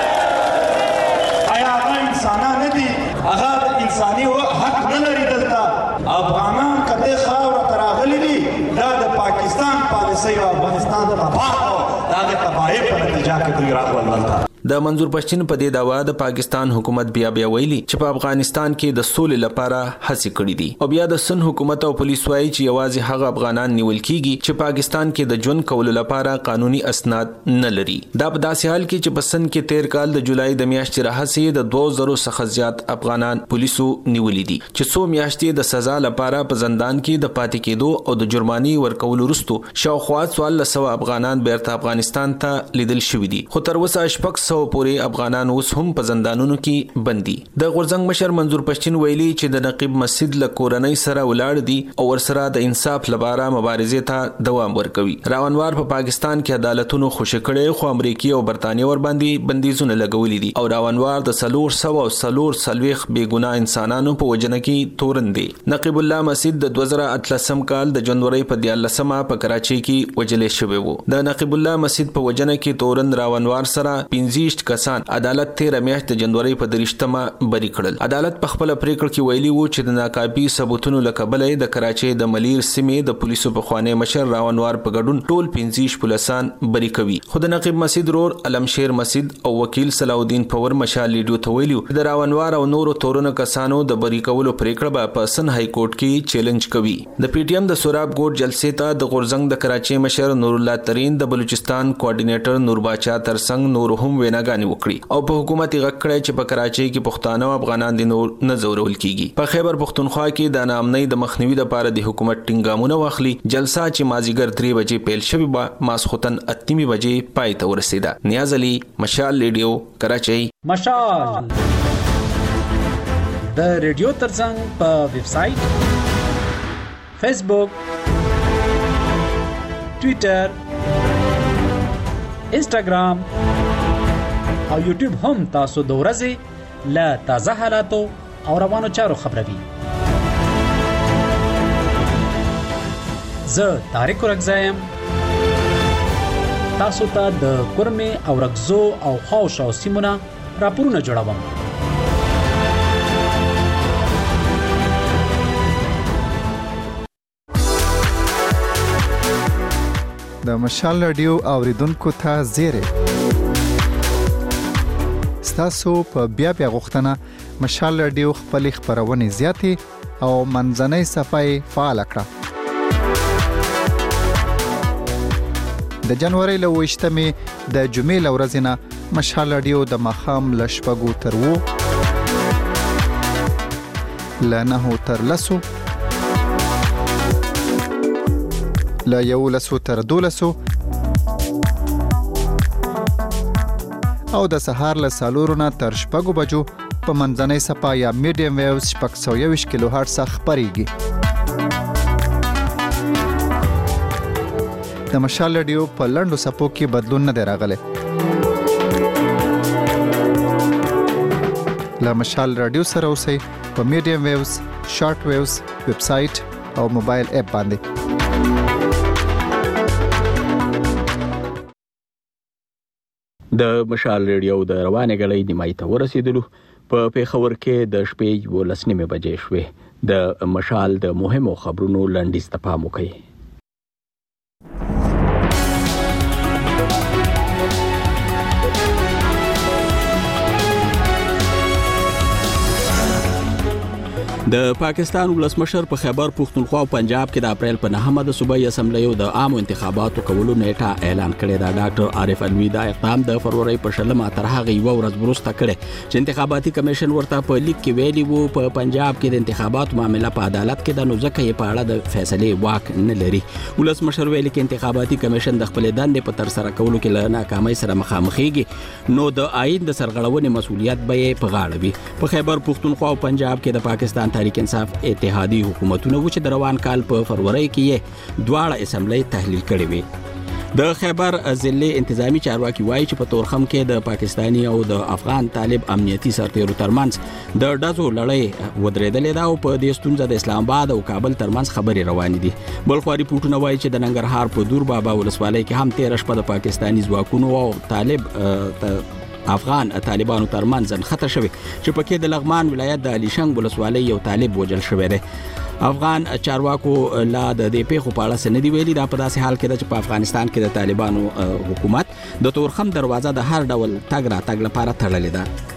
دي؟ آیا هغه انسانان نه دي؟ هغه د انساني حق نه لري دلته؟ افغانان که دې خاوره ته راغلي دي دا د پاکستان پالیسۍ او افغانستان د تباہ او دا د تباهۍ په نتیجه کې دوی راغلل دلته. د منظور پښتين په دې داوا د پاکستان حکومت بیا بیا ویلي چې په افغانستان کې د سولې لپاره هڅې کړې دي او بیا د سن حکومت او پولیس وايي چې یوازې هغه افغانان نیول کیږي چې پاکستان کې د ژوند کولو لپاره قانوني اسناد نه لري. دا په داسې حال کې چې په سن کې تیر کال د جولای د میاشتې راهیسې د دوه زره څخه زیات افغانان پولیسو نیولې دي چې څو میاشتې د سزا لپاره په زندان کې د پاتې کېدو او د جرماني ورکولو وروسته شاوخوا څوارلس سوه افغانان بیرته افغانستان ته لیدل شوي دي خو تر اوسه شپږ سوه پورې افغانان اوس هم په زندانونو کې بندي. د غورځنګ مشر منظور پښتين ویلي چې د نقیب مسجد له کورنۍ سره ولاړ دي او ورسره د انصاف لپاره مبارزې ته دوام ورکوي. راونوار په پا پاکستان کې عدالتونو خوشی کړي خو امریکای او برتانیې ور باندې بندیزونه لګولې دي او راونوار د سلور سو او سلور سلويخ بیګناه انسانانو په وجنه کې تورن دي. نقیب الله مسجد د دوه زره اتلسم کال د جنوري په دیارلسمه په کراچۍ کې وجلې شوی وو. د نقیب الله مسجد په وجنه کې تورن راونوار سره پنځه کسان عدالت تیر میاشت د جنوري په درشتمه بری کړل. عدالت په خپل پریکړه کې ویلي وو چې د ناکافي ثبوتونو لکبلې د کراچۍ د ملیر سیمې د پولیسو په خوانې مشر راونوار په ګډون ټول پنځه پولیسان بری کوي. خو د نقیب مسجد رور علمشیر مسجد او وکیل صلاح الدین پور مشال لیډیو ته ویلو د راونوار او نورو تورونو کسانو د بری کولو پریکړه په سن های کورټ کې چیلنج کوي. د پی ټی ایم د سوراب ګوټ جلسې ته د غورځنګ د کراچۍ مشر نور الله ترين د بلوچستان کوارډینیټر نور باچا ترڅنګ نور هم ویناګانی وکړي او په حکومت یې غږ کړی چې په کراچۍ کې پښتانه او افغانان د نور نه زورول کیږي. په خیبر پښتونخوا کې د نامنۍ د مخنیوي لپاره د حکومت ټینګامونه واخلي. جلسه چې مازیګر درې بجې پیل شوی و ماسختن اتمې بجې پای ته ورسېده. نیاز علي مشال ریډیو کراچۍ. مشال د ریډیو ترڅنګ په ویب سټ فیسبوک ټوئیټر انسټاګرام او یوټیوب هم تاسو د ورځې له تازه حالاتو او روانو چارو خبروي. زه طارق رګزایم تاسو ته د کورمه او رګزو او خاوش او سیمونه راپورونه جوړوم. د مشال رادیو اوریدونکو ته زیره تاسو په بیا بیا غوښتنه مشال رادیو خپل خبرونه زیاتې او منځنۍ صفای فعال کړه. د جنوري له وشتمې د جمعې لورځ نه مشال رادیو د مخام لشپګو تر وو لنه تر لسو لا یو لسو تر دولسو او د سهار له سالورونه تر شپږو بجو په منځنۍ صفا یا میډیم ویوز شپږ سوه یوویشت کیلو هرټز خپرېږي. د مشال رادیو په لنډو صفو کې بدلون نه دی راغلی. له مشال رادیو سره اوسئ په میډیم ویوز، شارټ ویوز، ویب سایټ او موبایل اپ باندې. د مشال ریډیو د روانې غړې نیمای ته ورسېدلو. په پیښور کې د شپې یولس نیمې بجې شوې. د مشال د مهمو خبرونو لنډیز ته پام وکړئ. د پاکستان ولسمشر په خیبر پختونخوا او پنجاب کې د اپریل په نهمه د صوبایي اسمبلیو د عامو انتخاباتو کولو نیټه اعلان کړې ده. ډاکټر عارف الوی دا اقدام د فروری په شلمه تر هغه یو ورځ وروسته کړی چې انتخاباتي کمیشن ورته په لیک کې ویلي وو په پنجاب کې د انتخاباتو معاملې په عدالت کې د نو ځکه یې په اړه د فیصلې واک نه لري. ولسمشر ویلي کې انتخاباتي کمیشن د خپل دندې په تر سره کولو کې له ناکامۍ سره مخامخېږي نو د آئین د سرغړونې مسؤلیت به یې په غاړه وي. په خیبر پختونخوا او پنجاب کې د پاکستان تحریک انصاف اتحادی حکومتونه و چې د روان کال په فروری کې دواړه اسمبلی تحلیل کړې وي. د خیبر ضلع انتظامی چارواکي وایي چې په تورخم کې د پاکستانی او د افغان طالب امنیتي سرتیرو ترمنځ د ډزو لړۍ ودرېدلې ده او په دې ستونزه د اسلام آباد او کابل ترمنځ خبرې روانې دي. بل خو ریپورتونه وایي چې د ننګرهار په دور بابا ولسوالۍ کې هم تیر شپه د پاکستانی ځواکونو او طالب افغان طالبانو ترمنځ ځنخته شوی چې پکې د لغمان ولایت د علیشنګ ولسوالۍ یو طالب وژل شوی دی. افغان چارواکو لا د دې پیښو په اړه څه نه دي ویلي. دا په داسې حال کې ده چې په افغانستان کې د طالبانو حکومت د تورخم دروازه د هر ډول تګ راتګ لپاره تړلې ده.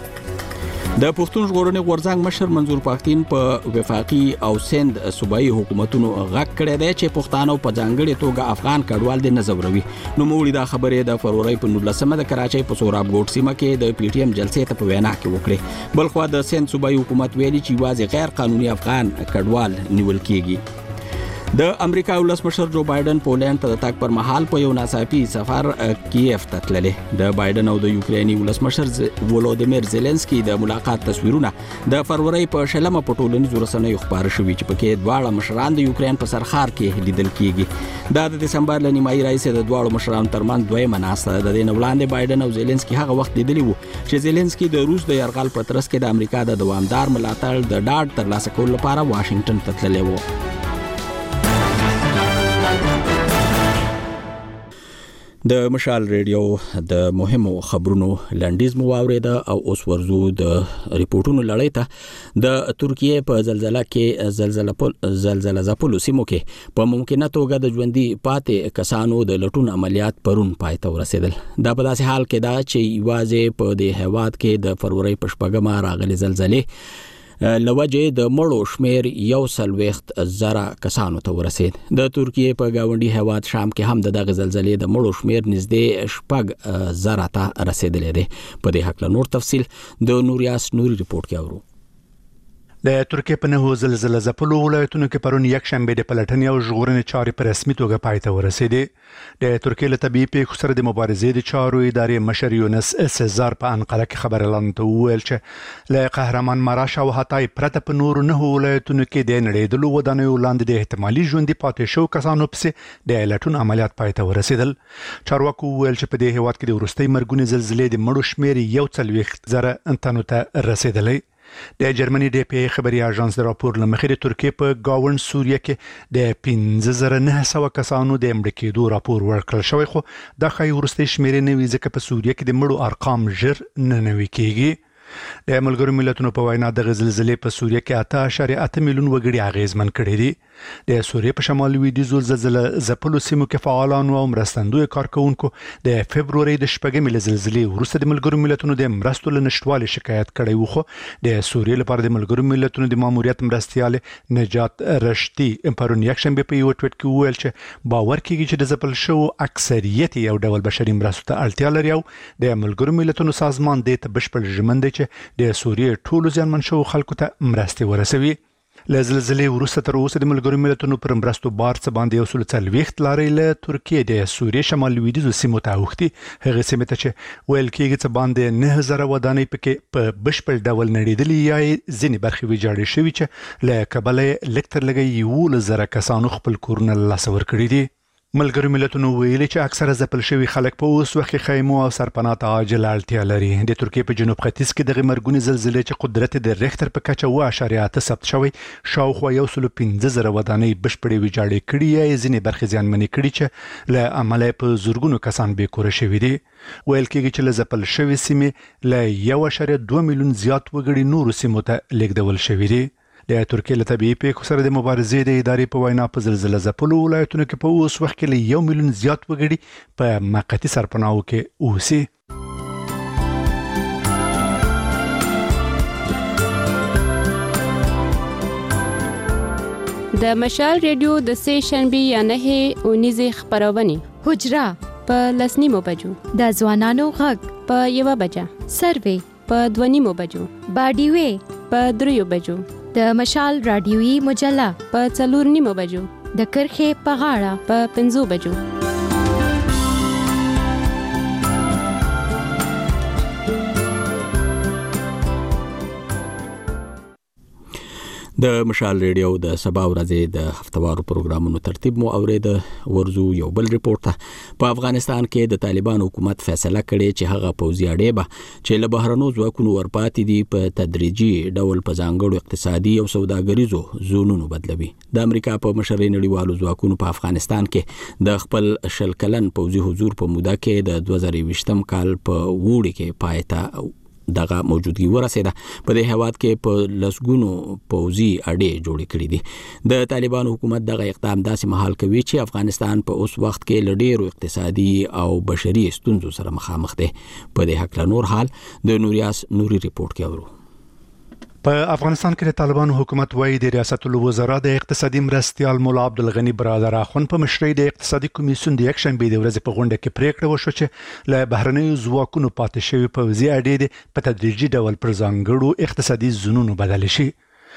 د پښتون ژغورنې غورځنګ مشر منظور پښتين په وفاقي او سند صوبایي حکومتونو غږ کړی دی چې پښتانه په ځانګړي توګه افغان کډوال د نزوروي. نو موږ دا خبرې د فروری په نولسمه د کراچۍ په سوراب ګوټ سیمه کې د پی ټی ایم جلسې ته په وینا کې وکړې. بل خو د سند صوبایي حکومت ویلي چې واځي غیر قانوني افغان کډوال نیول کیږي. د امریکا ولسمشر جو بایدن پولند ته د تګ پر مهال په یو ناڅاپي سفر کیف ته تللی. د بایدن او د یوکریني ولسمشر ولودیمیر زيلنسکي د ملاقات تصویرونه د فروری په شلمه په ټولنیزو رسنیو خبر شوي چې پکې دواړه مشران د یوکرین په سرخار کې لیدل کیږي. دا د دسمبر ل نیمایي راځي د دواړو مشرانو ترمنځ دویمه ناسته ده. د دې وړاندې بایدن او زيلنسکي هغه وخت لیدلی وو چې زيلنسکي د روس د یرغل په ترڅ کې د امریکا د دوامدار ملاتړ د ډاډ ترلاسه کولو لپاره واشنگټن ته تللی وو. د مشال ریډیو د مهمو خبرونو لنډیز مو واوریده او اوس ورزو د ریپورتونو لړۍ ته. د ترکیه په زلزلہ کې زلزلہ پل زلزلہ زپلو سیمو کې په ممکنه توګه د ژوندۍ پاتې کسانو د لټون عملیات پرون پای ته ورسېدل. دا په داسې حال کې دا چې یوازې په دې هیواد کې د فروری په شپږمه راغلي زلزلې لوجه د مړو شمیر یو سلويخت زره کسانو ته ورسید. د ترکیه په گاونډي هیواد شام کې هم د دغه زلزلې د مړو شمیر نږدې شپږ زره ته رسیدلې ده. په دې حق له نور تفصيل د نوریاس نوري رپورت کې اورو. د ترکیه په نهو زلزلہ زپلو ولایتونو کې پرون یک شنبه د پلټنې او ژغورنې چارې په رسمي توګه پای ته ورسېدې. د ترکیه له طبيعي پیښو سره د مبارزې د چارو ادارې مشر یونس سزار په انقره کې خبر اعلان ته وویل چې له قهرمان مراش او حتای پرته په نورو نهو ولایتونو کې د نړیدلو ودانیو لاندې د احتمالي ژوندۍ پاتې شو کسانو پسې د لټون عملیات پای ته ورسېدل. چارواکو وویل چې په دې هیواد کې د وروستۍ مرګونې زلزلې د مړو شمیر یو څلوېښت زره انتانو ته رسېدلی. د جرمني ډي پی خبري اژانس د راپور لمخې د ترکیه په گاوند سوریه کې د پنځه زره نه سوه کسانو د مړ کېدو راپور ورکړل شوی خو دا ښایي وروستۍ شمیرې نه وي ځکه په سوریه کې د مړو ارقام ژر نه نوي کېږي. د ملګرو ملتونو په وینا د زلزلې په سوریه کې اته اعشاریه اته میلیون وګړي اغیزمن کړي دي. د سوریه په شمال لویدیځو زلزلہ زپلو سیمو کې فعالانو او مرستندوی کارکونکو د فبروري د شپږمې له زلزلې وروسته د ملګرو ملتونو د مرستو له نشټوالي شکایت کړی و خو د سوریه لپاره د ملګرو ملتونو د ماموریت مرستيال نجات رشتي پرون یک شنبه په یو ټویټ کې ویل چې باور کیږي چې د زپل شو اکثریت یو ډول بشري مرستو ته اړتیا لري او د ملګرو ملتونو سازمان د ته بشپړ ژمن دی چې د سوریه ټولو ځانمن شو خلکو ته مرستې ورسوي. له زلزلې وروسته تر اوسه د ملګرو ملتونو پر مرستو بار څه باندې یو سل څلوېښت لارې له ترکیه د سوریې شمال لویدیځو سیمو ته اوښتي. هغې سیمې ته چې ویل کېږي څه باندې نه زره ودانۍ پکې په بشپړ ډول نړېدلي یا یې ځینې برخې ویجاړې شوي چې له کبله یې لږ تر لږه یولس زره کسانو خپل کورونه له لاسه ورکړي دي. ملګرو ملتونو ویلي چې اکثره ځپل شوي خلک په اوس وخت کې خیمو او سرپناه ته عاجل اړتیا لري. د ترکیې په جنوب ختیځ کې دغه مرګونې زلزلې چې قدرت د ریختر په کچه اوه اعشاریه اته ثبت شوی شاوخوا یو سل پنځه زره ودانۍ بشپړې ویجاړې کړي یا ځینې برخې زیانمنې کړي چې له امله په زورګونو کسان بې کوره شوي دي. ویل کېږي چې له ځپل شوي سیمې له یو اعشاریه دوه میلیون زیات وګړي نورو سیمو ته لیږدول شوي دي. د ترکیې له طبیعي پیښو سره د مبارزې د ادارې په وینا په زلزله ځپلو ولایتونو کې په اوس وخت کې له یو میلیون زیات وګړي په موقتي سرپناهو کې اوسي. د مشال ریډیو د سه شنبه یا نه اونیزه خبرونه حجرا په لسنیمو بجو د ځوانانو غږ په یو بجه سروي په دونیمو بجو باډیوي په دریو بجو د مشال رادیوي مجله په څلور نیمو بجو د کرخې په غاړه په پنځو بجو. د مشال ریډیو د سبا ورځې د هفتوارو پروګرامونو ترتیب مو اورید. ورزو یو بل ریپورت په افغانستان کې د طالبان حکومت فیصله کړې چې هغه پوځي اډې به چې له بهرنو ځواکونو ورپاتې دي په تدریجي ډول په ځانګړو اقتصادي او سوداګریزو زونونو بدلوي. د امریکا په مشرۍ نړیوالو ځواکونو په افغانستان کې د خپل شل کلن پوځي حضور په موده کې د دوه زره یوویشتم کال په وړي کې پای ته دغه موجودګي ورسېده. په دې هواد کې په لسګونو پوځي اډې جوړې کړې دي. د طالبان حکومت دغه اقدام داسې مهال کوي چې افغانستان په اوس وخت کې له ډېرو اقتصادي او بشري ستونزو سره مخامخ دی. په دې هکله نور حال د نوریاس نوري ریپورت کې اورو. په افغانستان کې د طالبانو حکومت وايي د ریاست الوزرا د اقتصادي مرستيال مولا عبدالغنی برادر اخوند په مشرۍ د اقتصادي کمیسیون د یک شنبه د ورځې په غونډه کې پریکړه وشوه چې له بهرنیو ځواکونو پاتې شوی پوځي اډې په تدریجي ډول پر ځانګړو اقتصادي زونونو بدل شي.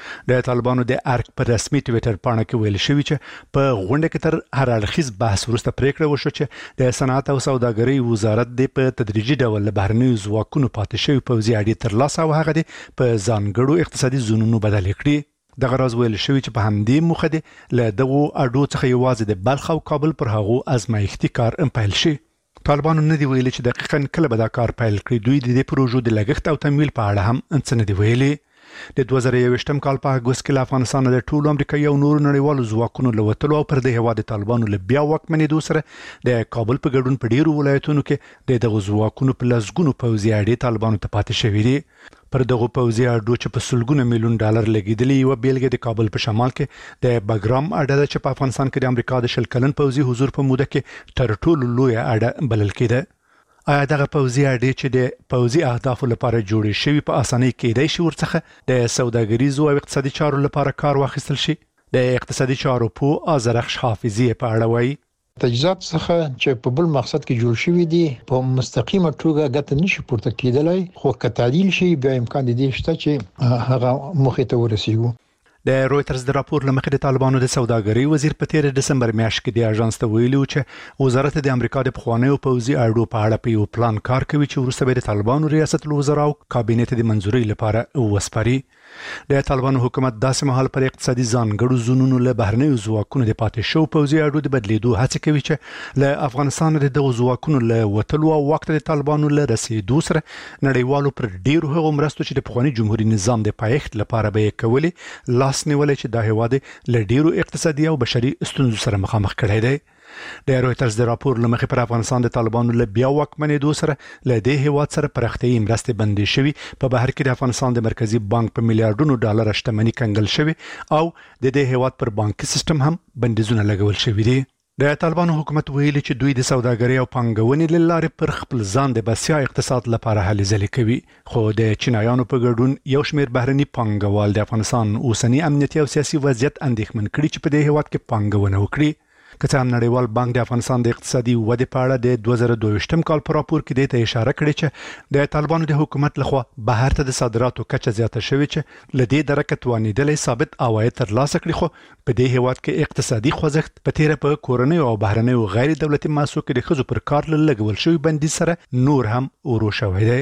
د طالبانو د ارک پر رسمي ټویټر پاڼه کې ویل شوی چې په غونډه کې تر هر اړخیز بحث وروسته پریکړه وشوه چې د صنعت او سوداګرۍ وزارت د په تدریجي ډول له بهرنیو ځواکونو پاتې شوی پوځي اډې ترلاسه او هغه د په ځانګړو اقتصادي زونونو بدل کړي. دغه راز ویل شوی چې په همدې موخه د له دغو اډو څخه یوازې د بلخ او کابل پر هغو ازمایښتي کار هم پیل شي. طالبانو نه دی ویلي چې دقیقاً کله به دا کار پیل کړي. دوی د دې پروژو د لګښت او تمویل په اړه هم څه نه دی ویلي. د دوه زره یوویشتم کال په اګوست کې افغانستان د ټولو امریکایي او نورو نړیوالو ځواکونو له وتلو او پر دې هواد طالبانو له بیا واکمنېدو سره د کابل په ګډون په ډیرو ولایتونو کې د دغو ځواکونو په لسګونو پوځي اډې طالبانو ته پاتې شوي دي. پر دغه پوځي اډو چې په سلګونه میلیون ډالر لګیدلې یو بیلګه د کابل په شمال کې د بګرام اډه چې په افغانستان کې د امریکا د شل کلن پوځي حضور په موده کې تر ټولو لوی اډه بلل کېده. آیا دغه پوځي اډې چې د پوځي اهدافو لپاره جوړې شوي په اسانۍ کېدای شي ورڅخه د سوداګریزو او اقتصادي چارو لپاره کار واخیستل شي؟ د اقتصادي چارو په آزرخش حافظي په اړه وایي تجهیزات څخه چې په بل مقصد کې جوړ شوی دي په مستقیمه توګه ګټه نشي پورته کېدلای، خو که تعدیل شي بیا امکان دی شته چې هغه مخې ته ورسیږو. د رويټرز د راپور لمخې د طالبانو د سوداګرۍ وزیر په تیر دسمبر میاشت کې د اژانس ته ویلي چې وزارت د امریکا د پخوانیو پوځي اډو په اړه په یو پلان کار کوي چې وروسته به د طالبانو ریاست الوزرا او کابینه ته د منځوري لپاره وسپاري. د طالبانو حکومت داسې مهال پر اقتصادي ځانګړو زونونو له بهرنیو ځواکونو د پاتې شو پوځي اډو د بدلیدو هڅه کوي چې له افغانستان د دغو ځواکونو له وتلو او وخت د طالبانو له رسیدو سره نړیوالو پر ډیرو هغو مرستو چې د پخواني جمهوریت نظام د پایښت لپاره به یې کولې لاس نیولې چې دا هیواد له ډیرو اقتصادي او بشري ستونزو سره مخامخ کړی دی. د رويټرز د راپور لمخې پر افغانستان د طالبانو له بیا واکمنېدو سره له دې هیواد سره پراختیایي مرستې بندې شوي. په بهر کې د افغانستان د مرکزی بانک په میلیارډونو ډالر شتمنۍ کنګل شوي او د دې هیواد پر بانکي سیستم هم بندیزونه لګول شوي دي. د طالبانو حکومت ویلي چې دوی د سوداګرۍ او پانګونې لارې پر خپل ځان د بسیا اقتصاد لپاره هلې ځلې کوي، خو د چینایانو په ګډون یو شمېر بهرني پانګوال د افغانستان اوسنی امنیتي او سیاسي وضعیت اندېښمن کړي چې په دې هیواد کې پانګونه وکړي. که څه هم نړیوال بانک د افغانستان د اقتصادي ودې په اړه د دوه زره دوه کال په راپور کې دې ته اشاره کړې چې د طالبانو د حکومت لخوا بهر ته د صادراتو کچه زیاته شوې چې ل دې درکه توانیدلې ثابت عواید ترلاسه کړي، خو په دې هیواد کې اقتصادي خوځښت په تیره په کورنۍ او بهرنۍ غیر دولتي مؤسسو کې د ښځو پر کار لګول شوی بندیز سره نور هم ورو شوی دی.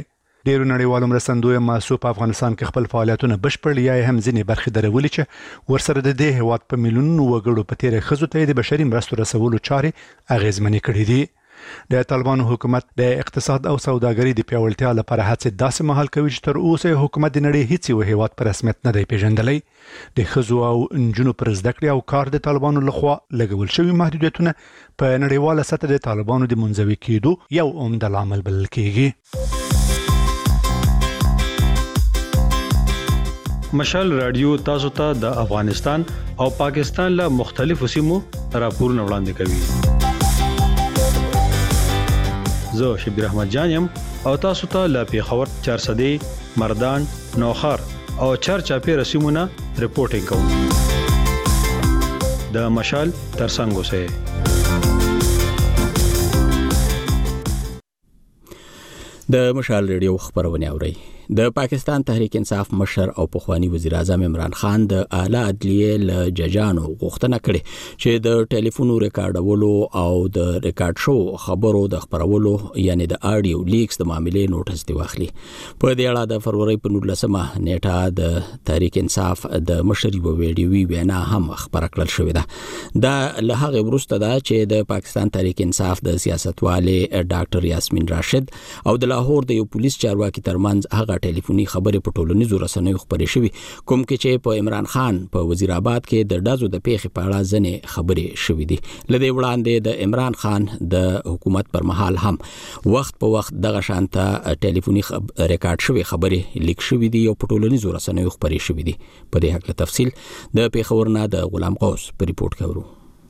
ډیرو نړیوالو مرستندوی مؤسسو په افغانستان کې خپل فعالیتونه بشپړ یا هم ځینې برخې درولې چې ورسره د دې هیواد په میلیونونو وګړو په تیره ښځو ته د بشري مرستو رسولو چارې اغیزمنې کړې دي. د طالبانو حکومت د اقتصاد او سوداګرۍ د پیاوړتیا لپاره هڅې داسې مهال کوي چې تر اوسه حکومت د نړۍ هیڅ یو هیواد په رسمیت نه دی پیژندلی. د ښځو او نجونو پر زده کړې او کار د طالبانو لخوا لګول شوي محدودیتونه په نړیواله سطح د طالبانو د منزوي کېدو یو عمده لامل بلل کېږي. مشال رادیو تاسو ته د افغانستان او پاکستان له مختلفو سیمو راپورونه وړاندې کوي. زه شبیر احمد جان یم او تاسو ته له پیښور چارسدی مردان نوخار او چارچاپی رسیمونه رپورټینګ کوم. د مشال ترڅنګ اوسئ. د مشال ریډیو خبرونه اورئ. د پاکستان تحریک انصاف مشر او پخوانی وزیر اعظم عمران خان د اعلی عدلیه له ججانو غوښتنه کړې چې د ټلیفونو ریکارډولو او د ریکارډ شو خبرو د خبرولو یعنی د اډیو لیکس د معاملې نوټس دی واخلي. په دې اړه د فروری په نولسمه نیټه د تحریک انصاف د مشر یو ویډیوي وینا هم خبره کړل شوې ده. دا له هغه وروسته ده چې د پاکستان تحریک انصاف د سیاستوالې ډاکټر یاسمین راشد او د لاهور د یو پولیس چارواکي ترمنځ هغه ټلیفوني خبرې په ټولنیزو رسنیو خبرې شوې کوم کې چې په عمران خان په وزیر آباد کې د ډازو د پیښې په اړه ځنې خبرې شوې دي. لدې وړاندې د عمران خان د حکومت پر مهال هم وخت په وخت دغه شانته ټلیفوني خب... ریکارډ شوې خبرې لیک شوې دي او په ټولنیزو رسنیو خبرې شوې دي. په دې حق تفصیل د پیښور نه د غلام قوس په ریپورت کوي.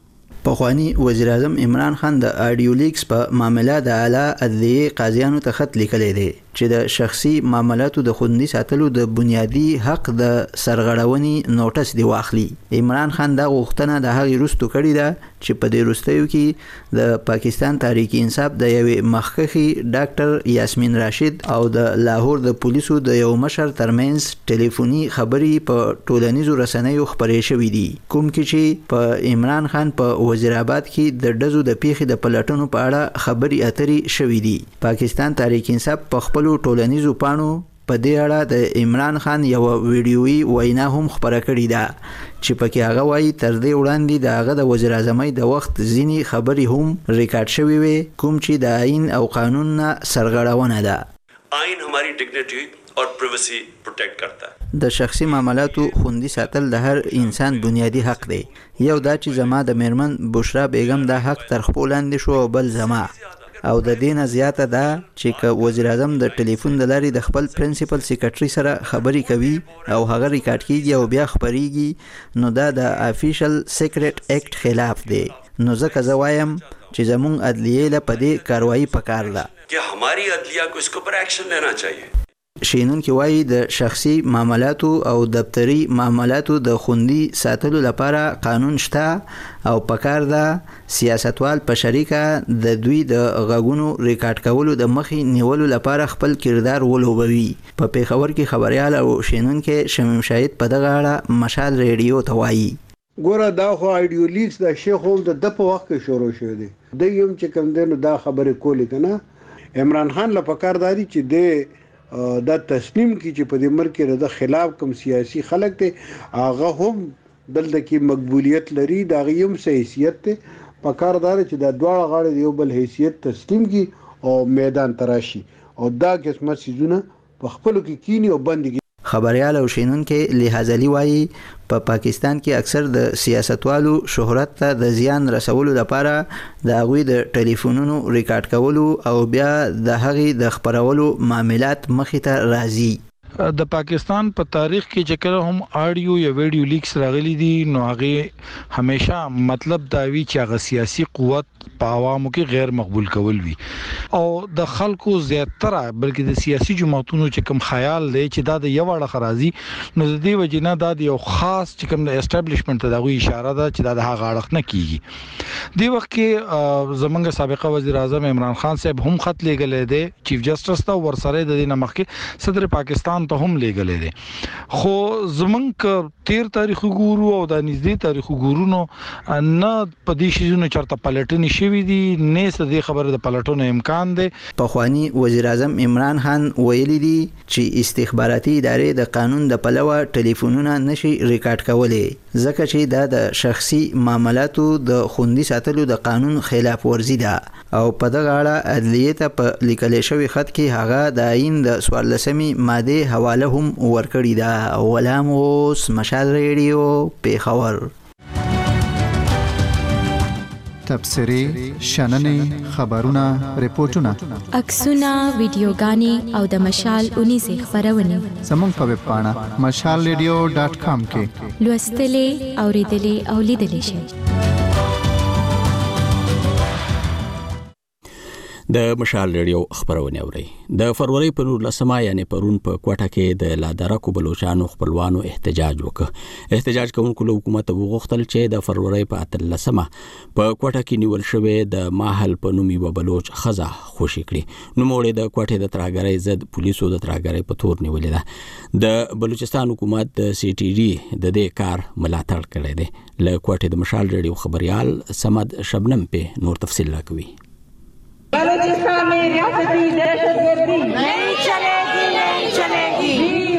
پخوانی وزیر اعظم عمران خان د اډیو لیکس په معاملې د اعلی عدلیه قاضیانو ته خط لیکلی دی چې د شخصي معاملاتو د خوندي ساتلو د بنیادی حق د سرغړونې نوټس دی واخلي. عمران خان دا غوښتنه د هغې وروسته کړې ده چې په دې وروستیو کې د پاکستان تحریک انصاف د یوې مخکښې ډاکټر یاسمین راشد او د لاهور د پولیسو د یو مشر ترمنځ ټلیفوني خبرې په ټولنیزو رسنیو خپرې شوې دي کوم کې چې په عمران خان په وزیر آباد کې د ډزو د پیښې د پلټنو په اړه خبرې اترې شوې دي. پاکستان تحریک انصاف په خپل ټولنیزو پاڼو په دې اړه د عمران خان یو ویډیوي وینا هم خبره کړې ده چې پکې هغه وایي تر دې وړاندې د هغه د وزیر اعظمۍ د وخت ځینې خبرې هم ریکارډ شوې وي کوم چې د آئین او قانون نه سرغړونه ده. آئین हमारी डिग्निटी और प्राइवेसी प्रोटेक्ट करता है. د شخصي معاملاتو خوندي ساتل د هر انسان بنیادی حق دی. یو دا چې زما د میرمن بشرا بیگم دا حق تر خپل لاندې شو بل زما او د دینه زیاته ده چې ک وزیر اعظم د ټلیفون د لارې د خپل پرنسپل سیکریټري سره خبرې کوي او هغه ریکارډ کیږي او بیا خبريږي نو دا د افیشل سیکریټ اکټ خلاف دی. نو ځکه زه وایم چې زموږ عدلیه له پدې کاروایی پکار ده چې हमारी عدلیه کو اسکو پر ایکشن لینا چاہیے. شینون کې وایي د شخصي معاملاتو او دفتری معاملاتو د خوندي ساتلو لپاره قانون شته او پکار ده سیاستوال په شریکه د دوی د غږونو ریکارډ کولو د مخې نیولو لپاره خپل کردار ولوبوي. په پیښور کې خبريال او شینون کې شمیم شاهد په دغه اړه مشال ریډیو ته وایي. ګوره دا خو ایډیو لیکس د شیخ هم د د په وخت کې شروع شوی دی. د یم چې کوم دنو دا خبره کولې کنه عمران خان له پکار دادی چې د دا تسلیم کی چې په دې ملک کې د خلاف کوم سیاسي خلک ته هغه هم دلته کې مقبولیت لري دا غیم حیثیت ته پکاردار چې د دواړه غاړې یو بل حیثیت تسلیم کی او میدان تراشي او دا قسمت سيزونه په خپل کې کینی او بندګي. خبريال او شینون کې لحاظلی وایي په پا پاکستان کې اکثر د سیاستوالو شهرت ته د زیان رسولو لپاره د هغوی د ټلیفونونو ریکارډ کولو او بیا د هغې د خپرولو معاملات مخې ته راځي. د پاکستان په تاریخ کې چې کله هم آډیو یا ویډیو لیکس راغلي دي نو هغه همیشه مطلب دا وی چې هغه سیاسي قوت په عوامو کې غیر مقبول کول وي او د خلکو زیاتره بلکې د سیاسي جماعتونو چې کوم خیال دی چې دا د یو اړه خرازي نو د دې وجنه دا د یو خاص چې کوم د اسټابلیشمنت دغه اشاره ده چې دا د هغه اړه نه کیږي. دی وخت کې زمونږ سابقه وزیر اعظم عمران خان صاحب هم خط لګلې دی چیف جسټس ته ورسره د دې نمخ کې صدر پاکستان پاکستان ته هم لېګلې دي. خو زمونږ تیر تاریخ ګورو او د نږدې تاریخ ګورو نو نه په دې شیزونو چرته پلټنې شوې دي نه څه دې خبره د پلټونو امکان دی. پخوانی وزیر اعظم عمران خان ویلي دي چې استخباراتي ادارې د قانون د پلوه ټلیفونونه نشي ریکارډ کولای ځکه چې دا د شخصي معاملاتو د خوندي ساتلو د قانون خلاف ورزي ده او په دغه اړه عدلیې ته په لیکل شوی خط کې هغه د آئین د څوارلسمې ماده حواله هم ورکړې ده. غلام اوس مشال ریډیو پیښور. تبصرې شننې خبرونه ریپورتونه عکسونه ویډیوګانې او د مشال اونیزه خبرونه زموږ په ویب پاڼه مشال ریډیو ډاټ کام کې لوستلې اوریدلې او لیدلې شئ. د مشال ریډیو خبرونه اوري. د فروری په نولسمه یعنی پرون په کوټه کې د لادرکو بلوچستانو خپلوانو احتجاج وکړ. احتجاج کوونکو له حکومت وغوښتل چې د فروری په اتلسمه په کوټه کې نیول شوی د ماحل په نوم یو بلوچ خزه خوشي کړي. نو موږ د کوټې د تراګرۍ ضد پولیسو د تراګرۍ په تور نیولې ده. د بلوچستان حکومت د سی ټي ډي د دې کار ملاتړ کړی دی. له کوټې د مشال ریډیو خبريال سمد شبنم په نور تفصیل راکوي. بلوچستان میں ریاستی دہشت گردی نہیں چلے گی نہیں چلے گی.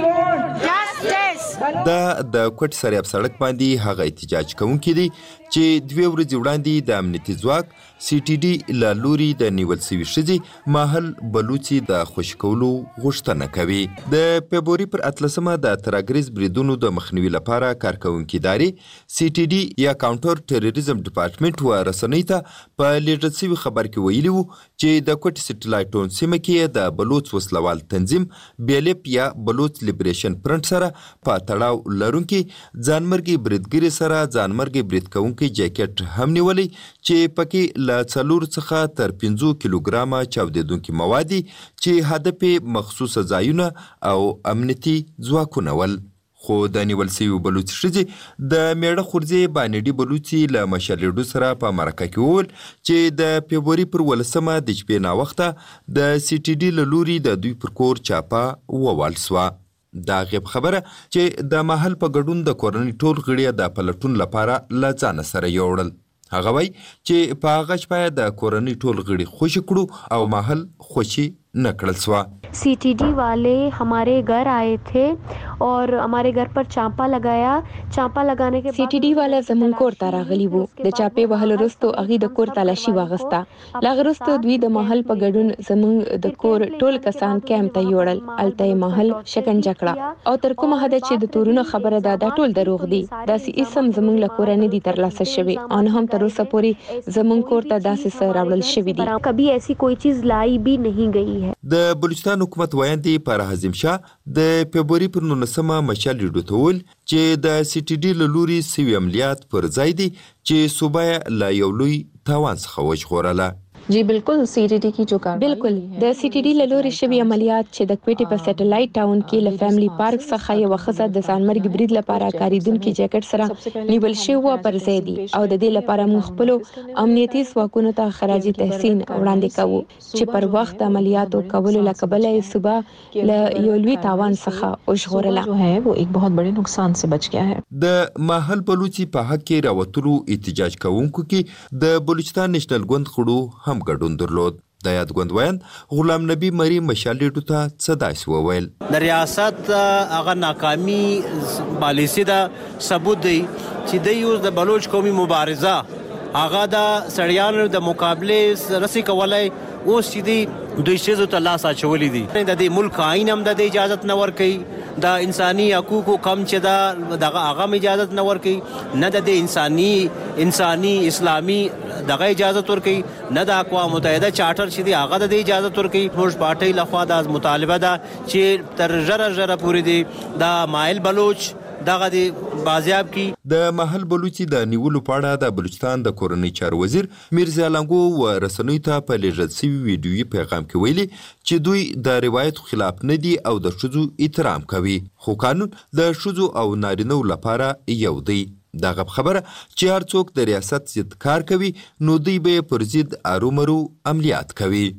دا د کوټ سریاب سړک باندې هغه احتجاج کوونکي دي چې دوه ورځې وړاندې د امنیتي ځواک سی ټي ډي له لوري د نیول شوي ښځې ماحل بلوچي د خوشي کولو غوښتنه کوي. د فبروري پر اتلسمه د تراګریز بریدونو د مخنیوي لپاره کارکوونکي ادارې سی ټي ډي یا کاونټر ټیرریزم ډپارټمنټ و رسنۍ ته په لیږل شوي خبر کې ویلي وو چې د کوټ سټلایټ ټاون سیمه کې د بلوچ وسلوال تنظیم بیلیپ یا بلوچ لیبریشن فرنټ سره په تړاو لرونکي ځانمرګي بریدګري سره ځانمرګي برید کوونکي جاکټ هم نیولي چې پکې له څلور څخه تر پنځه کیلوګرامه چاودیدونکي مواد چې هدف یې مخصوصه ځایونه او امنیتي ځواکونه ول. خو د نیول شوي بلوچ ښځې د میړه خورځې بانډي بلوچي له مشال ریډیو سره په مرکه کې وویل چې د فبروري پر ولسمه د شپې ناوخته د سی ټي ډي له لوري د دوی پر کور چاپه ووال سوه. دا غیب خبره چې د محل په ګډون د کورنۍ ټول غړي د پلټون لپاره له ځان سره یوړل. هغه وایي چې په هغه شپه د کورنۍ ټول غړي خوشي کړو او محل خوشي न कड़लसवा। सीटीडी वाले हमारे घर आए थे और हमारे घर पर चांपा लगाया। चांपा लगाने के सीटीडी वाला زمون کور ته راغلی وو د چاپې وهل وروسته هغه د کور تلاشي واغستا لاغرسته دوی د محل په ګډون زمون د کور ټول کسان کیمپ ته یوړل الته محل شکنجه کړه او تر کومه حد چې د تورونو خبره ده دا ټول دروغ دي داسې اسم زمون له کور نه دي ترلاسه شوی ان هم تر اوسه پورې زمون کور ته داسې سره راوړل شوی دي کبھی ایسی کوئی چیز लाई भी नहीं गई है। د بلوچستان حکومت وایي پر حزم شاه د فبرवरी پر نولسمه مشال ریډو تول چې د سی ټي ډي له لوري سوي عملیات پر ځای دي چې صوبه لا یو لوی تاوان څخه وژغورله। जी बिल्कुल सीटीडी की जो कार बिल्कुल د सीटीडी له لوري شوی عملیات چې د کوټې په سټلایټ ټاون کې له فیملی پارک څخه یو وخت د ځانمرګ برید لپاره کاریدونکو جاکټ سره نیول شوی و پر ځای دي او د دې لپاره موږ خپل امنیتي ځواکونو ته خراجي تحسین وړاندې کوو چې پر وخت عملیاتو کولو لکبل صوبه له یو لوی تاوان څخه وژغورله جو ہے وہ ایک बहुत बड़े नुकसान से बच गया है। د محل بلوچي په حق کې راوتلو احتجاج کوونکو کې د بلوچستان نېشنل ګوند خړو هم ګډون درلود. د یاد ګوندویان غلام نبی مری مشال ریډو ته څه داسې وویل د ریاست هغه ناکامي پالیسي دا ثبوت دی چې د یو د بلوچ قومي مبارزه هغه د سړیانو د مقابله رسي کولای اوس چې دی دوی شیزو ته لاس اچولې دي د دې ملک آئین هم د اجازه نه ورکوي د انساني حقوقو کم چې دا دغه هغه اجازه نه ورکوي نه د انساني انساني اسلامي دغه اجازه ورکوي نه د اقوام متحده چارټر چې دی هغه د اجازه ورکوي موږ پارټي لخوا د مطالبه ده چې تر جره جره پوری دي د مایل بلوچ دغه دی بازیاب کی د محل بلوچي د نیولو پاړه د بلوچستان د کورنۍ چارو وزیر میرزا لنګو و رسنوي ته په لېږل شوي ویډیويي پیغام کې ویلي چې دوی د روایت خلاف نه دي او د ښځو احترام کوي خو قانون د ښځو او نارینهو لپاره یو دی. دغه خبره چې هر څوک د ریاست ضد کار کوي نو دوی به پر ضد ارومرو عملیات کوي.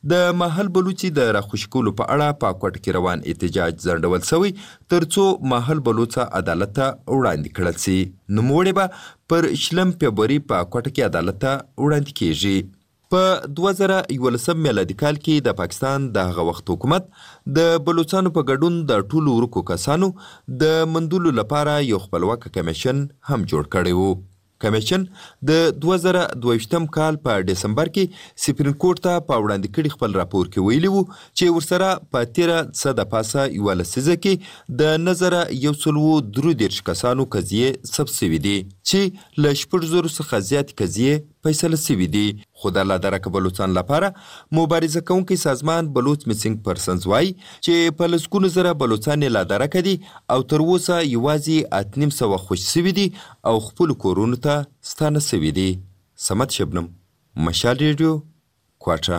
د ماحل بلوچي د راخوشي کولو په اړه په کوټ کې روان احتجاج ځنډول شوی ترڅو ماحل بلوچه عدالت ته وړاندې کړل شي. نوموړی به پر شلم فبروري په کوټ کې عدالت ته وړاندې کیږي. په دوه زره یولسم میلادي کال کې د پاکستان د هغه وخت حکومت د بلوچستان په ګډون د ټولو ورکو کسانو د مندولو لپاره یو خپلواک کمیشن هم جوړ کړی وو. کمیشن د دوه زره دوهویشتم کال په ډسمبر کې سپریم کورټ ته په وړاندې کړي خپل راپور کې ویلي وو چې ورسره په تیره څه د پاسه یوه لسیزه کې د نظره یو سل و درې دېرش کسانو قضیې ثبت شوي دي چې له شپږ زرو څخه زیاتې قضیې فیصله شوي دي. خو د الله درکه بلوچستان لپاره مبارزه کوونکی سازمان بلوچ میسنګ پرسنز وایي چې په لسګونو زره بلوچستان یې لا درکه دي او تر اوسه یوازې اته نیم سوه خوشي شوي دي او خپلو کورونو ته ستانه شوي دي. صمد شبنم، مشال ریډیو، کوټه.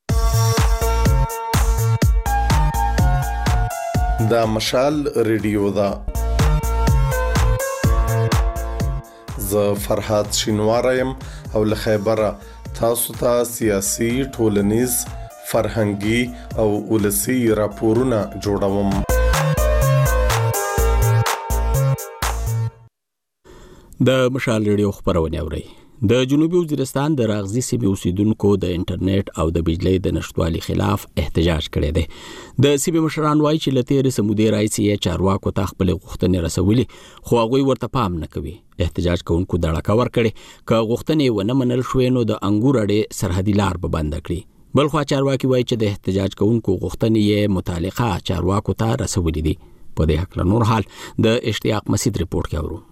دا مشال ریډیو ده. زه فرحات شینواره یم او له خیبره تاسو ته سیاسي، ټولنیز، فرهنګي او ولسي راپورونه جوړوم. د مشال ریډیو خبرونه اورئ. د جنوبي وزیرستان د راغزي سیمې اوسیدونکو د انټرنیټ او د بجلی د نشټوالي خلاف احتجاج کړی دی. د سیمې مشران وایي چې له تېرې سمودې راهیسې یې چارواکو ته خپلې غوښتنې رسولي خو هغوی ورته پام نه کوي. احتجاج کوونکو دړکه ورکړې که غوښتنې ونه منل شوې نو د انګور اډې سرحدي لار به بنده کړي. بلخوا چارواکي وایي چې د احتجاج کوونکو غوښتنې یې متعلقه چارواکو ته رسولي دي. په دې هکله نور حال د اشتیاق مسید ریپورت کې اورو.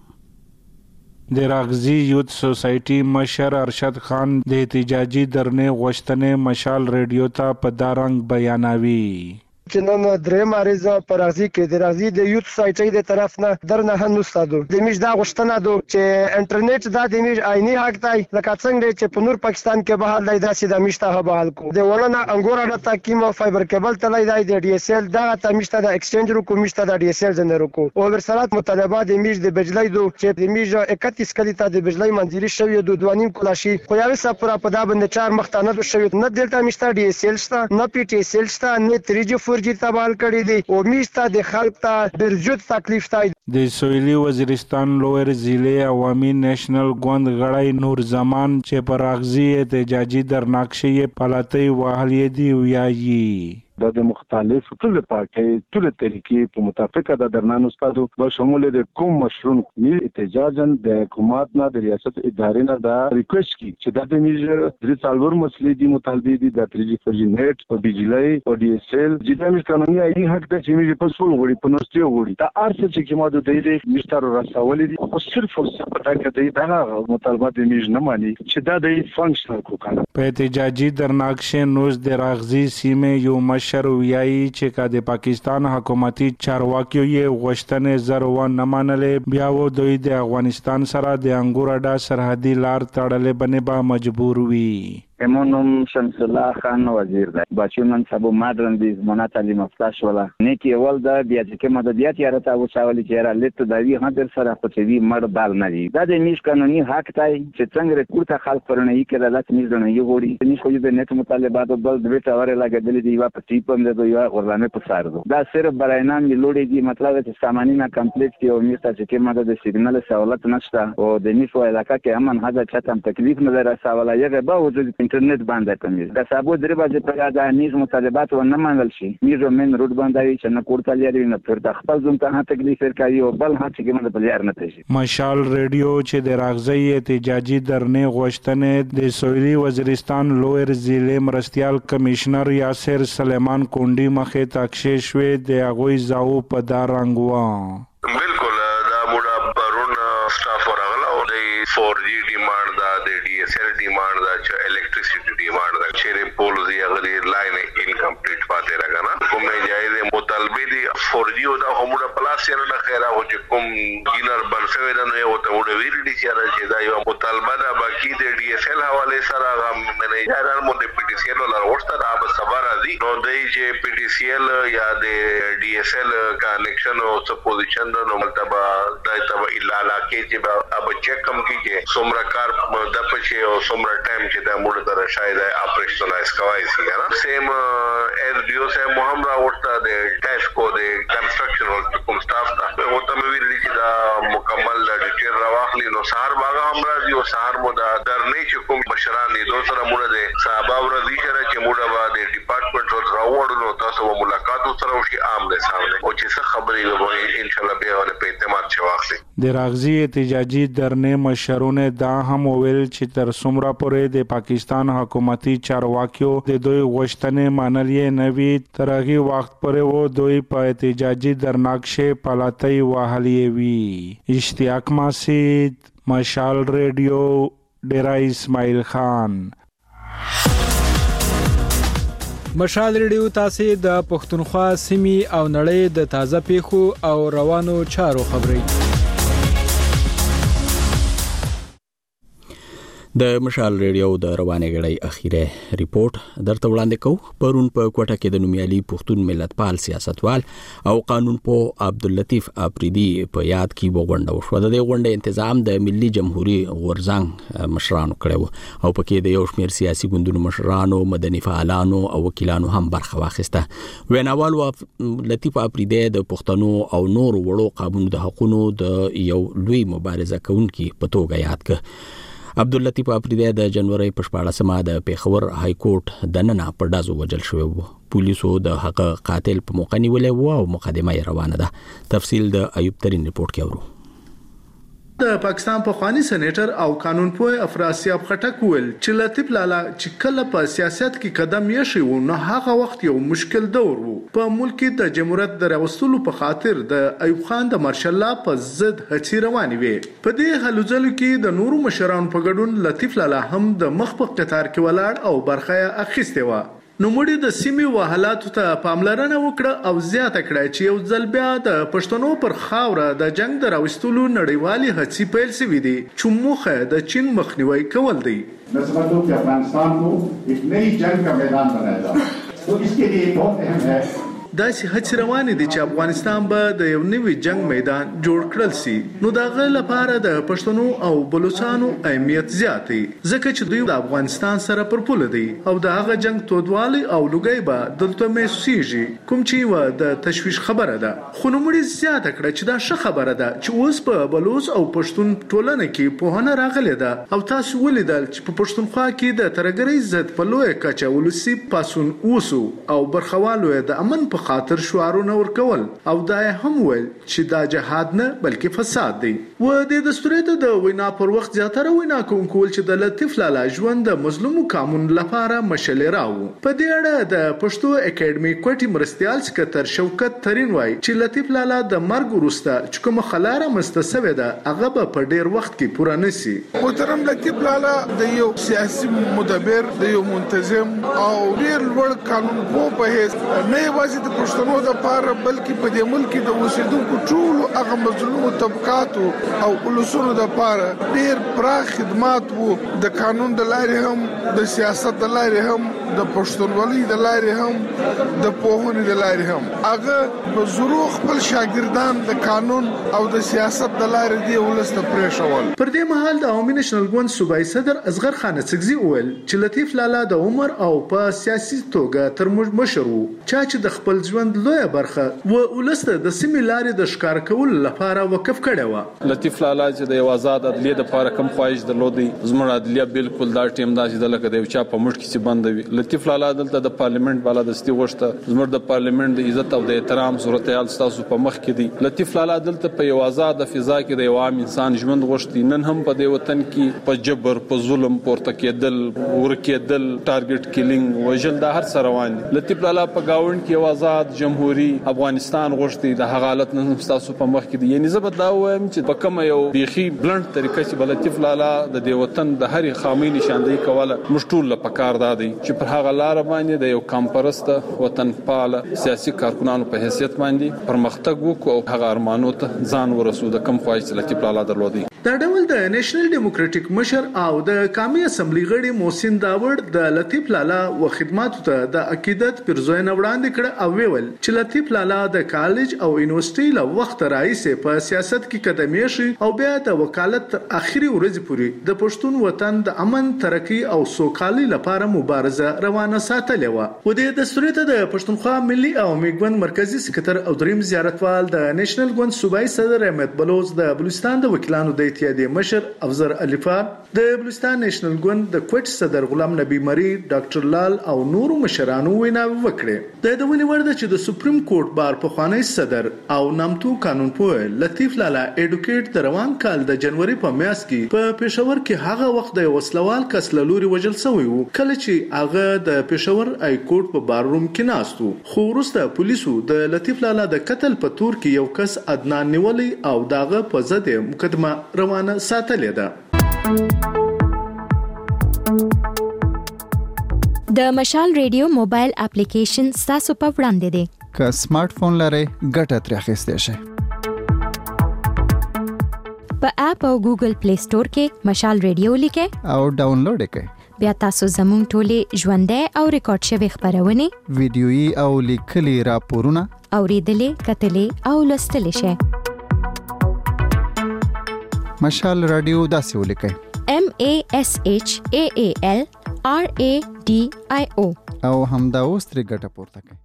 د راغزي یوت سوسایټي مشر ارشد خان د احتجاجي درنې غوښتنې مشال ریډیو ته په دارنګ بیانوي. چې نن درېیم عریضه په راغزي کې د راغزي د یوت سوسایټي د طرف نه درنه هم نوستادو د میش دا غوښتنه دو چې انټرنیټ دا د میش عیني حق دی لکه څنګه چې په نور پاکستان کې بحال دی داسې د میش ته بحال کو د ولنه انګور اډه تا کیمو فایبر کیبل تلای دی د ډي اس ال دا ته میش ته د ایکسچینج رو کو میش ته د ډي اس ال جنرو کو او ورسره مطالبه د میش د بجلی دو چې د میش اکتیس کلی ته د بجلی منځري شوی دو دوانیم کلاشي خو یو سپورا په دا باندې چار مختانه شوی نه دلته میش ته ډي اس ال شته نه پی ټي اس ال شته نه تھری جی فور جی تبال کړی دی او میسته د خلک ته ډېر زیات تکلیف دی. د سویلي وزیرستان لویر ضلع عوامي نېشنل ګوند غړی نور زمان چې پر راغزي احتجاجي درناکشې پلاتۍ وهلې دی ویایي. د مختلف ټول پارټي ټول طریقې په متفقه د درنانو استادو په شمول د کوم مشروع می احتجاجن د حکومت نه د ریاست ادارې نه دا ریکوست کی چې د میجر د څالور مسلې دي مطالبه دي د تری جی فور جی نیټ او بجلی او ډي اس ال چې د قانوني اړین حق د چې میجر په څول غوړي په نوستي غوړي دا ارڅ چې کومه د دې مستر رسول دي او صرف په تاکه دی دا مطالبه د میجر نه مانی چې دا د فنکشنل کو کنه په احتجاجي درناکشې نوز د راغزي سیمې یو مشر ویایي چې کا د پاکستان حکومتي چارواکیو یې غوښتنې زر و نه منلې بیا و دوی د افغانستان سره د انګور اډه سرحدي لار تړلې بنې به مجبور وي. امونم شمس الله خان وزیر ده بچو من سبو مادرن بیز منات علی مفتاش ولا نیکی اول ده بیا چې کومه د دیات یاره تا وساولی چې را لته د وی هندر سره پچوي مړ بال نه دی دا د میش قانوني حق تای چې څنګه کوړه خلک پرنه یې کړه لات میز نه یو غوړي ني خو د نت مطالبات بل د بیت اوره لګیدل دی وا په ټیپم د یو ورلانه په سار دو دا صرف براینا می لوړي دی مطلب چې سامانینا کمپلیټ کی او میسته چې کومه د سیګنال سہولت نشته او د نیفو علاقه کې امن هدا چتم تکلیف نه رساوله یغه با وجود انټرنیټ باندې کمیږي د سابو درې بجې په دا نیز مطالبات و نه منل شي میزو من روډ باندې چې نه کوړه لري نه پر د خپل ځم ته تکلیف ورکړي او بل هڅه کې مده په لار نه تشي. مشال ریډیو چې د راغزي احتجاجي درنې غوښتنې د سویلي وزیرستان لویر ضلع مرستيال کمشنر یاسر سلیمان کونډي مخې تاکشې شوې د هغوی زاو په دار رنګوا بالکل دا موډه پرون سټاف ورغله او د فور جی ډیماند دا د ډي اس ال ډیماند دا چې الکتریسيټي ډیماند دا چې پول دی هغه لاین انکمپلیټ پاتې راغله کوم نه جایز مطالبه دي فور جی او دا هموډه پلاس یې نه خیره او چې کوم جینر بنفوي دا نو یو ته وډ ویل دي چې دا یو مطالبه دا باقی د ډي اس ال حواله سره هغه منیجران مو د پی ټی سی ال لار ورسته دا به صبر راځي نو د چې پی ټی سی ال یا د ډي اس ال کنیکشن او سپوزیشن نو مطلب دا ته الا علاقه چې به چیک کم کی چې څومره کار د پچې او څومره ټایم چې د موږ در شاید اپریشنلایز کوي سي کنه سیم ایز ډیو سه محمد ورته د ټیسټ کو د کنسټرکشن او کوم سټاف ته او ته مې ویل چې دا مکمل ډیټیل راوخلی نو سهار باغ هم راځي او سهار مو دا درنې چې کوم مشران دي دوه سره موږ د صحابه ورځي سره چې موږ به د ډپارټمنټ راوړو نو تاسو به ملاقات سره وشي عام نه سامنے او چې څه خبرې به ان شاء الله به ول په اعتماد چې واخلي د راغزي احتجاجي درنې مشرونه دا هم ویل چې تر څومره پورې د پاکستان حکومتي چارواکیو د دوی غوښتنې منلې نه وي تر هغه وخت پورې و دوی په احتجاجي درناکشه پلاتۍ وهلې وي. اشتیاق ماسید، مشال ریډیو، ډیرا اسماعیل خان. مشال ریډیو تاسو د پښتونخوا سیمې او نړۍ د تازه پیښو او روانو چارو خبري. د مشال ریډیو د روانه غړي اخیره ریپورت درته وړاندې کوو. پرون په کوټه کې د نومیالي پښتون ملتپال سیاستوال او قانون پوه عبداللطیف افریدي په یاد کې وغونډه وشوه. د دې غونډې تنظیم د ملي جمهوریت غورځنګ مشرانو کړو او پکې د یو شمېر سیاسي ګوندونو مشرانو، مدني فعالانو او وکیلانو هم برخه واخیسته. ویناوال لطیف افریدي د پښتنو او نور وړو قانونو د حقوقو د یو لوی مبارزه کوونکی په توګه یاد کړ. عبداللطیف افریدي د جنوري په شپاړسمه د پیښور های کورټ د نن په ډازو وجل شوی و. پولیسو د حق قاتل په موقع نیولې و او مقدمه روانه ده. تفصیل د ایوب ترين ریپورت کې اورو. د پاکستان په خواني سېنیټر او قانون پوه افراسیاب خټک ویل چې لطیف لالا چې کله په سیاست کې قدم یې شي و نو هغه وخت یو مشکل دور وو. په ملک کې د جمهوریت د راوستلو په خاطر د ایوب خان د مارشل لا په ضد هڅې روانې وې. په دې هلو ځلو کې د نورو مشرانو په ګډون لطیف لالا هم د مخ په قطار کې ولاړ او برخه اخیسته و. نو موږ د سیمې و حالاتو ته پاملرنه وکړه او زیاته کړه چې یو ځل بیا د پښتنو پر خاوره د جنگ د راوستلو نړیوالې هڅې پیل شوې دي چې موخه د چین مخنیوي کول دي. نسبتوں کے افغانستان کو ایک نئی جنگ کا میدان بنایا جائے تو اس کے لیے بہت اہم ہے داسې هڅې روانې دي چې افغانستان به د یو نوي جنگ میدان جوړ کړل سي. نو د هغه لپاره د پښتنو او بلوچستانو اهمیت زیات دی ځکه چې دوی د افغانستان سره پر پوله دي او د هغه جنگ تودوالي او لوګي به دلته محسوسيږي کوم چې و د تشويش خبره ده. خو نو موږ زیاته کړه چې دا ښه خبره ده چې اوس په بلوچ او پښتون ټولنه کې په هنر راغلي ده او تاسو ولیدل چې په پښتونخوا کې د ترګرۍ ضد په لوی کچه ولسی پاسون اوسو او برخوالو د امن په خاطر شعارونه ورکول او دا هم ویل چې دا جهاد نه بلکې فساد دی. و د دستوري د وینا پر وخت زیاتره وینا کوم کول چې د لطیف لالا ژوند د مظلومو قانون لپاره مشلې راو. په دې اړه د پښتو اکیډمي کوټي مرستيال سکتر شوکت ترين وای چې لطیف لالا د مرګ وروسته چې کوم خلاره مستسوي ده هغه به په ډیر وخت کې پوره نشي. محترم لطیف لالا د یو سیاسي مدبر د یو منتظم او ډیر لوړ قانون په هیڅ نه یوازې د پښتنو د پاره بلکې په دې ملک کې د اوسیدونکو ټول هغه مظلومو طبقاتو او ولسونو د پاره ډیر پراخ خدمات وو. د قانون د لارې هم د سیاست د لارې هم د پښتونولۍ د لارې هم د پوهنې د لارې هم هغه په زورو خپل شاګردان د قانون او د سیاست د لارې دی ولسته پریښول. پر دې مهال د عوامي نېشنل ګوند صوبایي صدر اصغر خان سګزي وویل چې لطیف لالا د عمر او په سیاسي توګه تر مشر وو چې د خپل ژوند لویه برخه و ولسته د سیمې لارې د ښکار کولو لپاره وقف کړی و. لطیف لالا چې د یو آزاد عدلیه د لپاره کم خواهش درلودي زموږ عدلیه بالکل دا ټیم دا چې د لکه د یو چا په مټ کې چې بند وي. لطیف لالا دلته د پارلیمنت بالا دستي غوښته زموږ د پارلیمنت د عزت او د احترام صورتحال ستاسو په مخ کې دي. لطیف لالا دلته په یو آزاد فضا کې د یو عام انسان ژوند غوښتي. نن هم په دې وطن کې په جبر په ظلم پورته کېدل ورکېدل ټارګټ کیلینګ وژل دا هر څه روان دي. لطیف لالا په گاوند کې آزاد جمهوریت افغانستان غوښتي د هغه حالت نن تاسو په مخ کې دي. یعنی زه به دا وایم چې په کوم یو بيخي بلند طریقه چې لطیف لالا د دې وطن د هرې خامي نشاندهي کوله موږ ټول په کار دادي چې پر هغه لار باندې د یو کمپرست وطن پال سیاسي کارکونانو په حیثیت باندې پرمختګ وکړو او هغه ارمانو ته ځان ورسو د کم خواهش لطیف لالا درلودي. دا ډول د نېشنل ډیموکراټیک مشر او د قومي اسمبلی غړي محسن داوړ د لطیف لالا و خدماتو ته د عقیدت پرځوینه وړاندې کړ او ویل چې لطیف لالا د کالج او یونیورسيټي له وخت راهیسې په سیاست کې قدمې شي او بیا د وکالت تر اخري ورځې پورې د پښتون وطن د امن ترقی او سوکالي لپاره مبارزه روانه ساتلې و. و د دستوري ته د پښتونخوا ملي او میګوند مرکزی سکرټر او دریم زیارتوال د نېشنل ګوند صوبایي صدر احمد بلوچ د بلوچستان د وکیلانو د اتحادیې مشر افضل الفار د بلوچستان نېشنل ګوند د کوټ صدر غلام نبی مری ډاکټر لال او نورو مشرانو ویناوي وکړې. د دولي ورده چې د سپریم کورټ بار پخوانی صدر او نامتو قانونپوه لطیف لالا اډوکیټ د روان کال د جنوري په میاشت کې په پېښور کې هغه وخت د وسلوال کس له لوري وژل شوی وو کله چې هغه د پېښور ای کورټ په بارروم کې ناست وو. خو وروسته پولیسو د لطیف لالا د قتل په تور کې یو کس عدنان نیولی او داغه په ضد مقدمه روانه ساتلې ده. د مشال ریډیو موبایل اپلیکیشن تاسو په وړاندې دی. که سمارټ فون لرئ ګټه ترې اخیستی شئ. په اپ او ګوګل پلی سٹور کې مشال ریډیو لیکئ او ډاونلوډ یې کړئ. بیا تاسو زموږ ټولې ژوندۍ او ریکارډ شوي خبرونه ویډیويي او لیکلي راپورونه اوریدلې کتلې او لوستلې شئ. مشال رادیو داسې ولیکئ: M A S H A A L R A D I O او همدا اوس ترې ګټه پورته کړئ.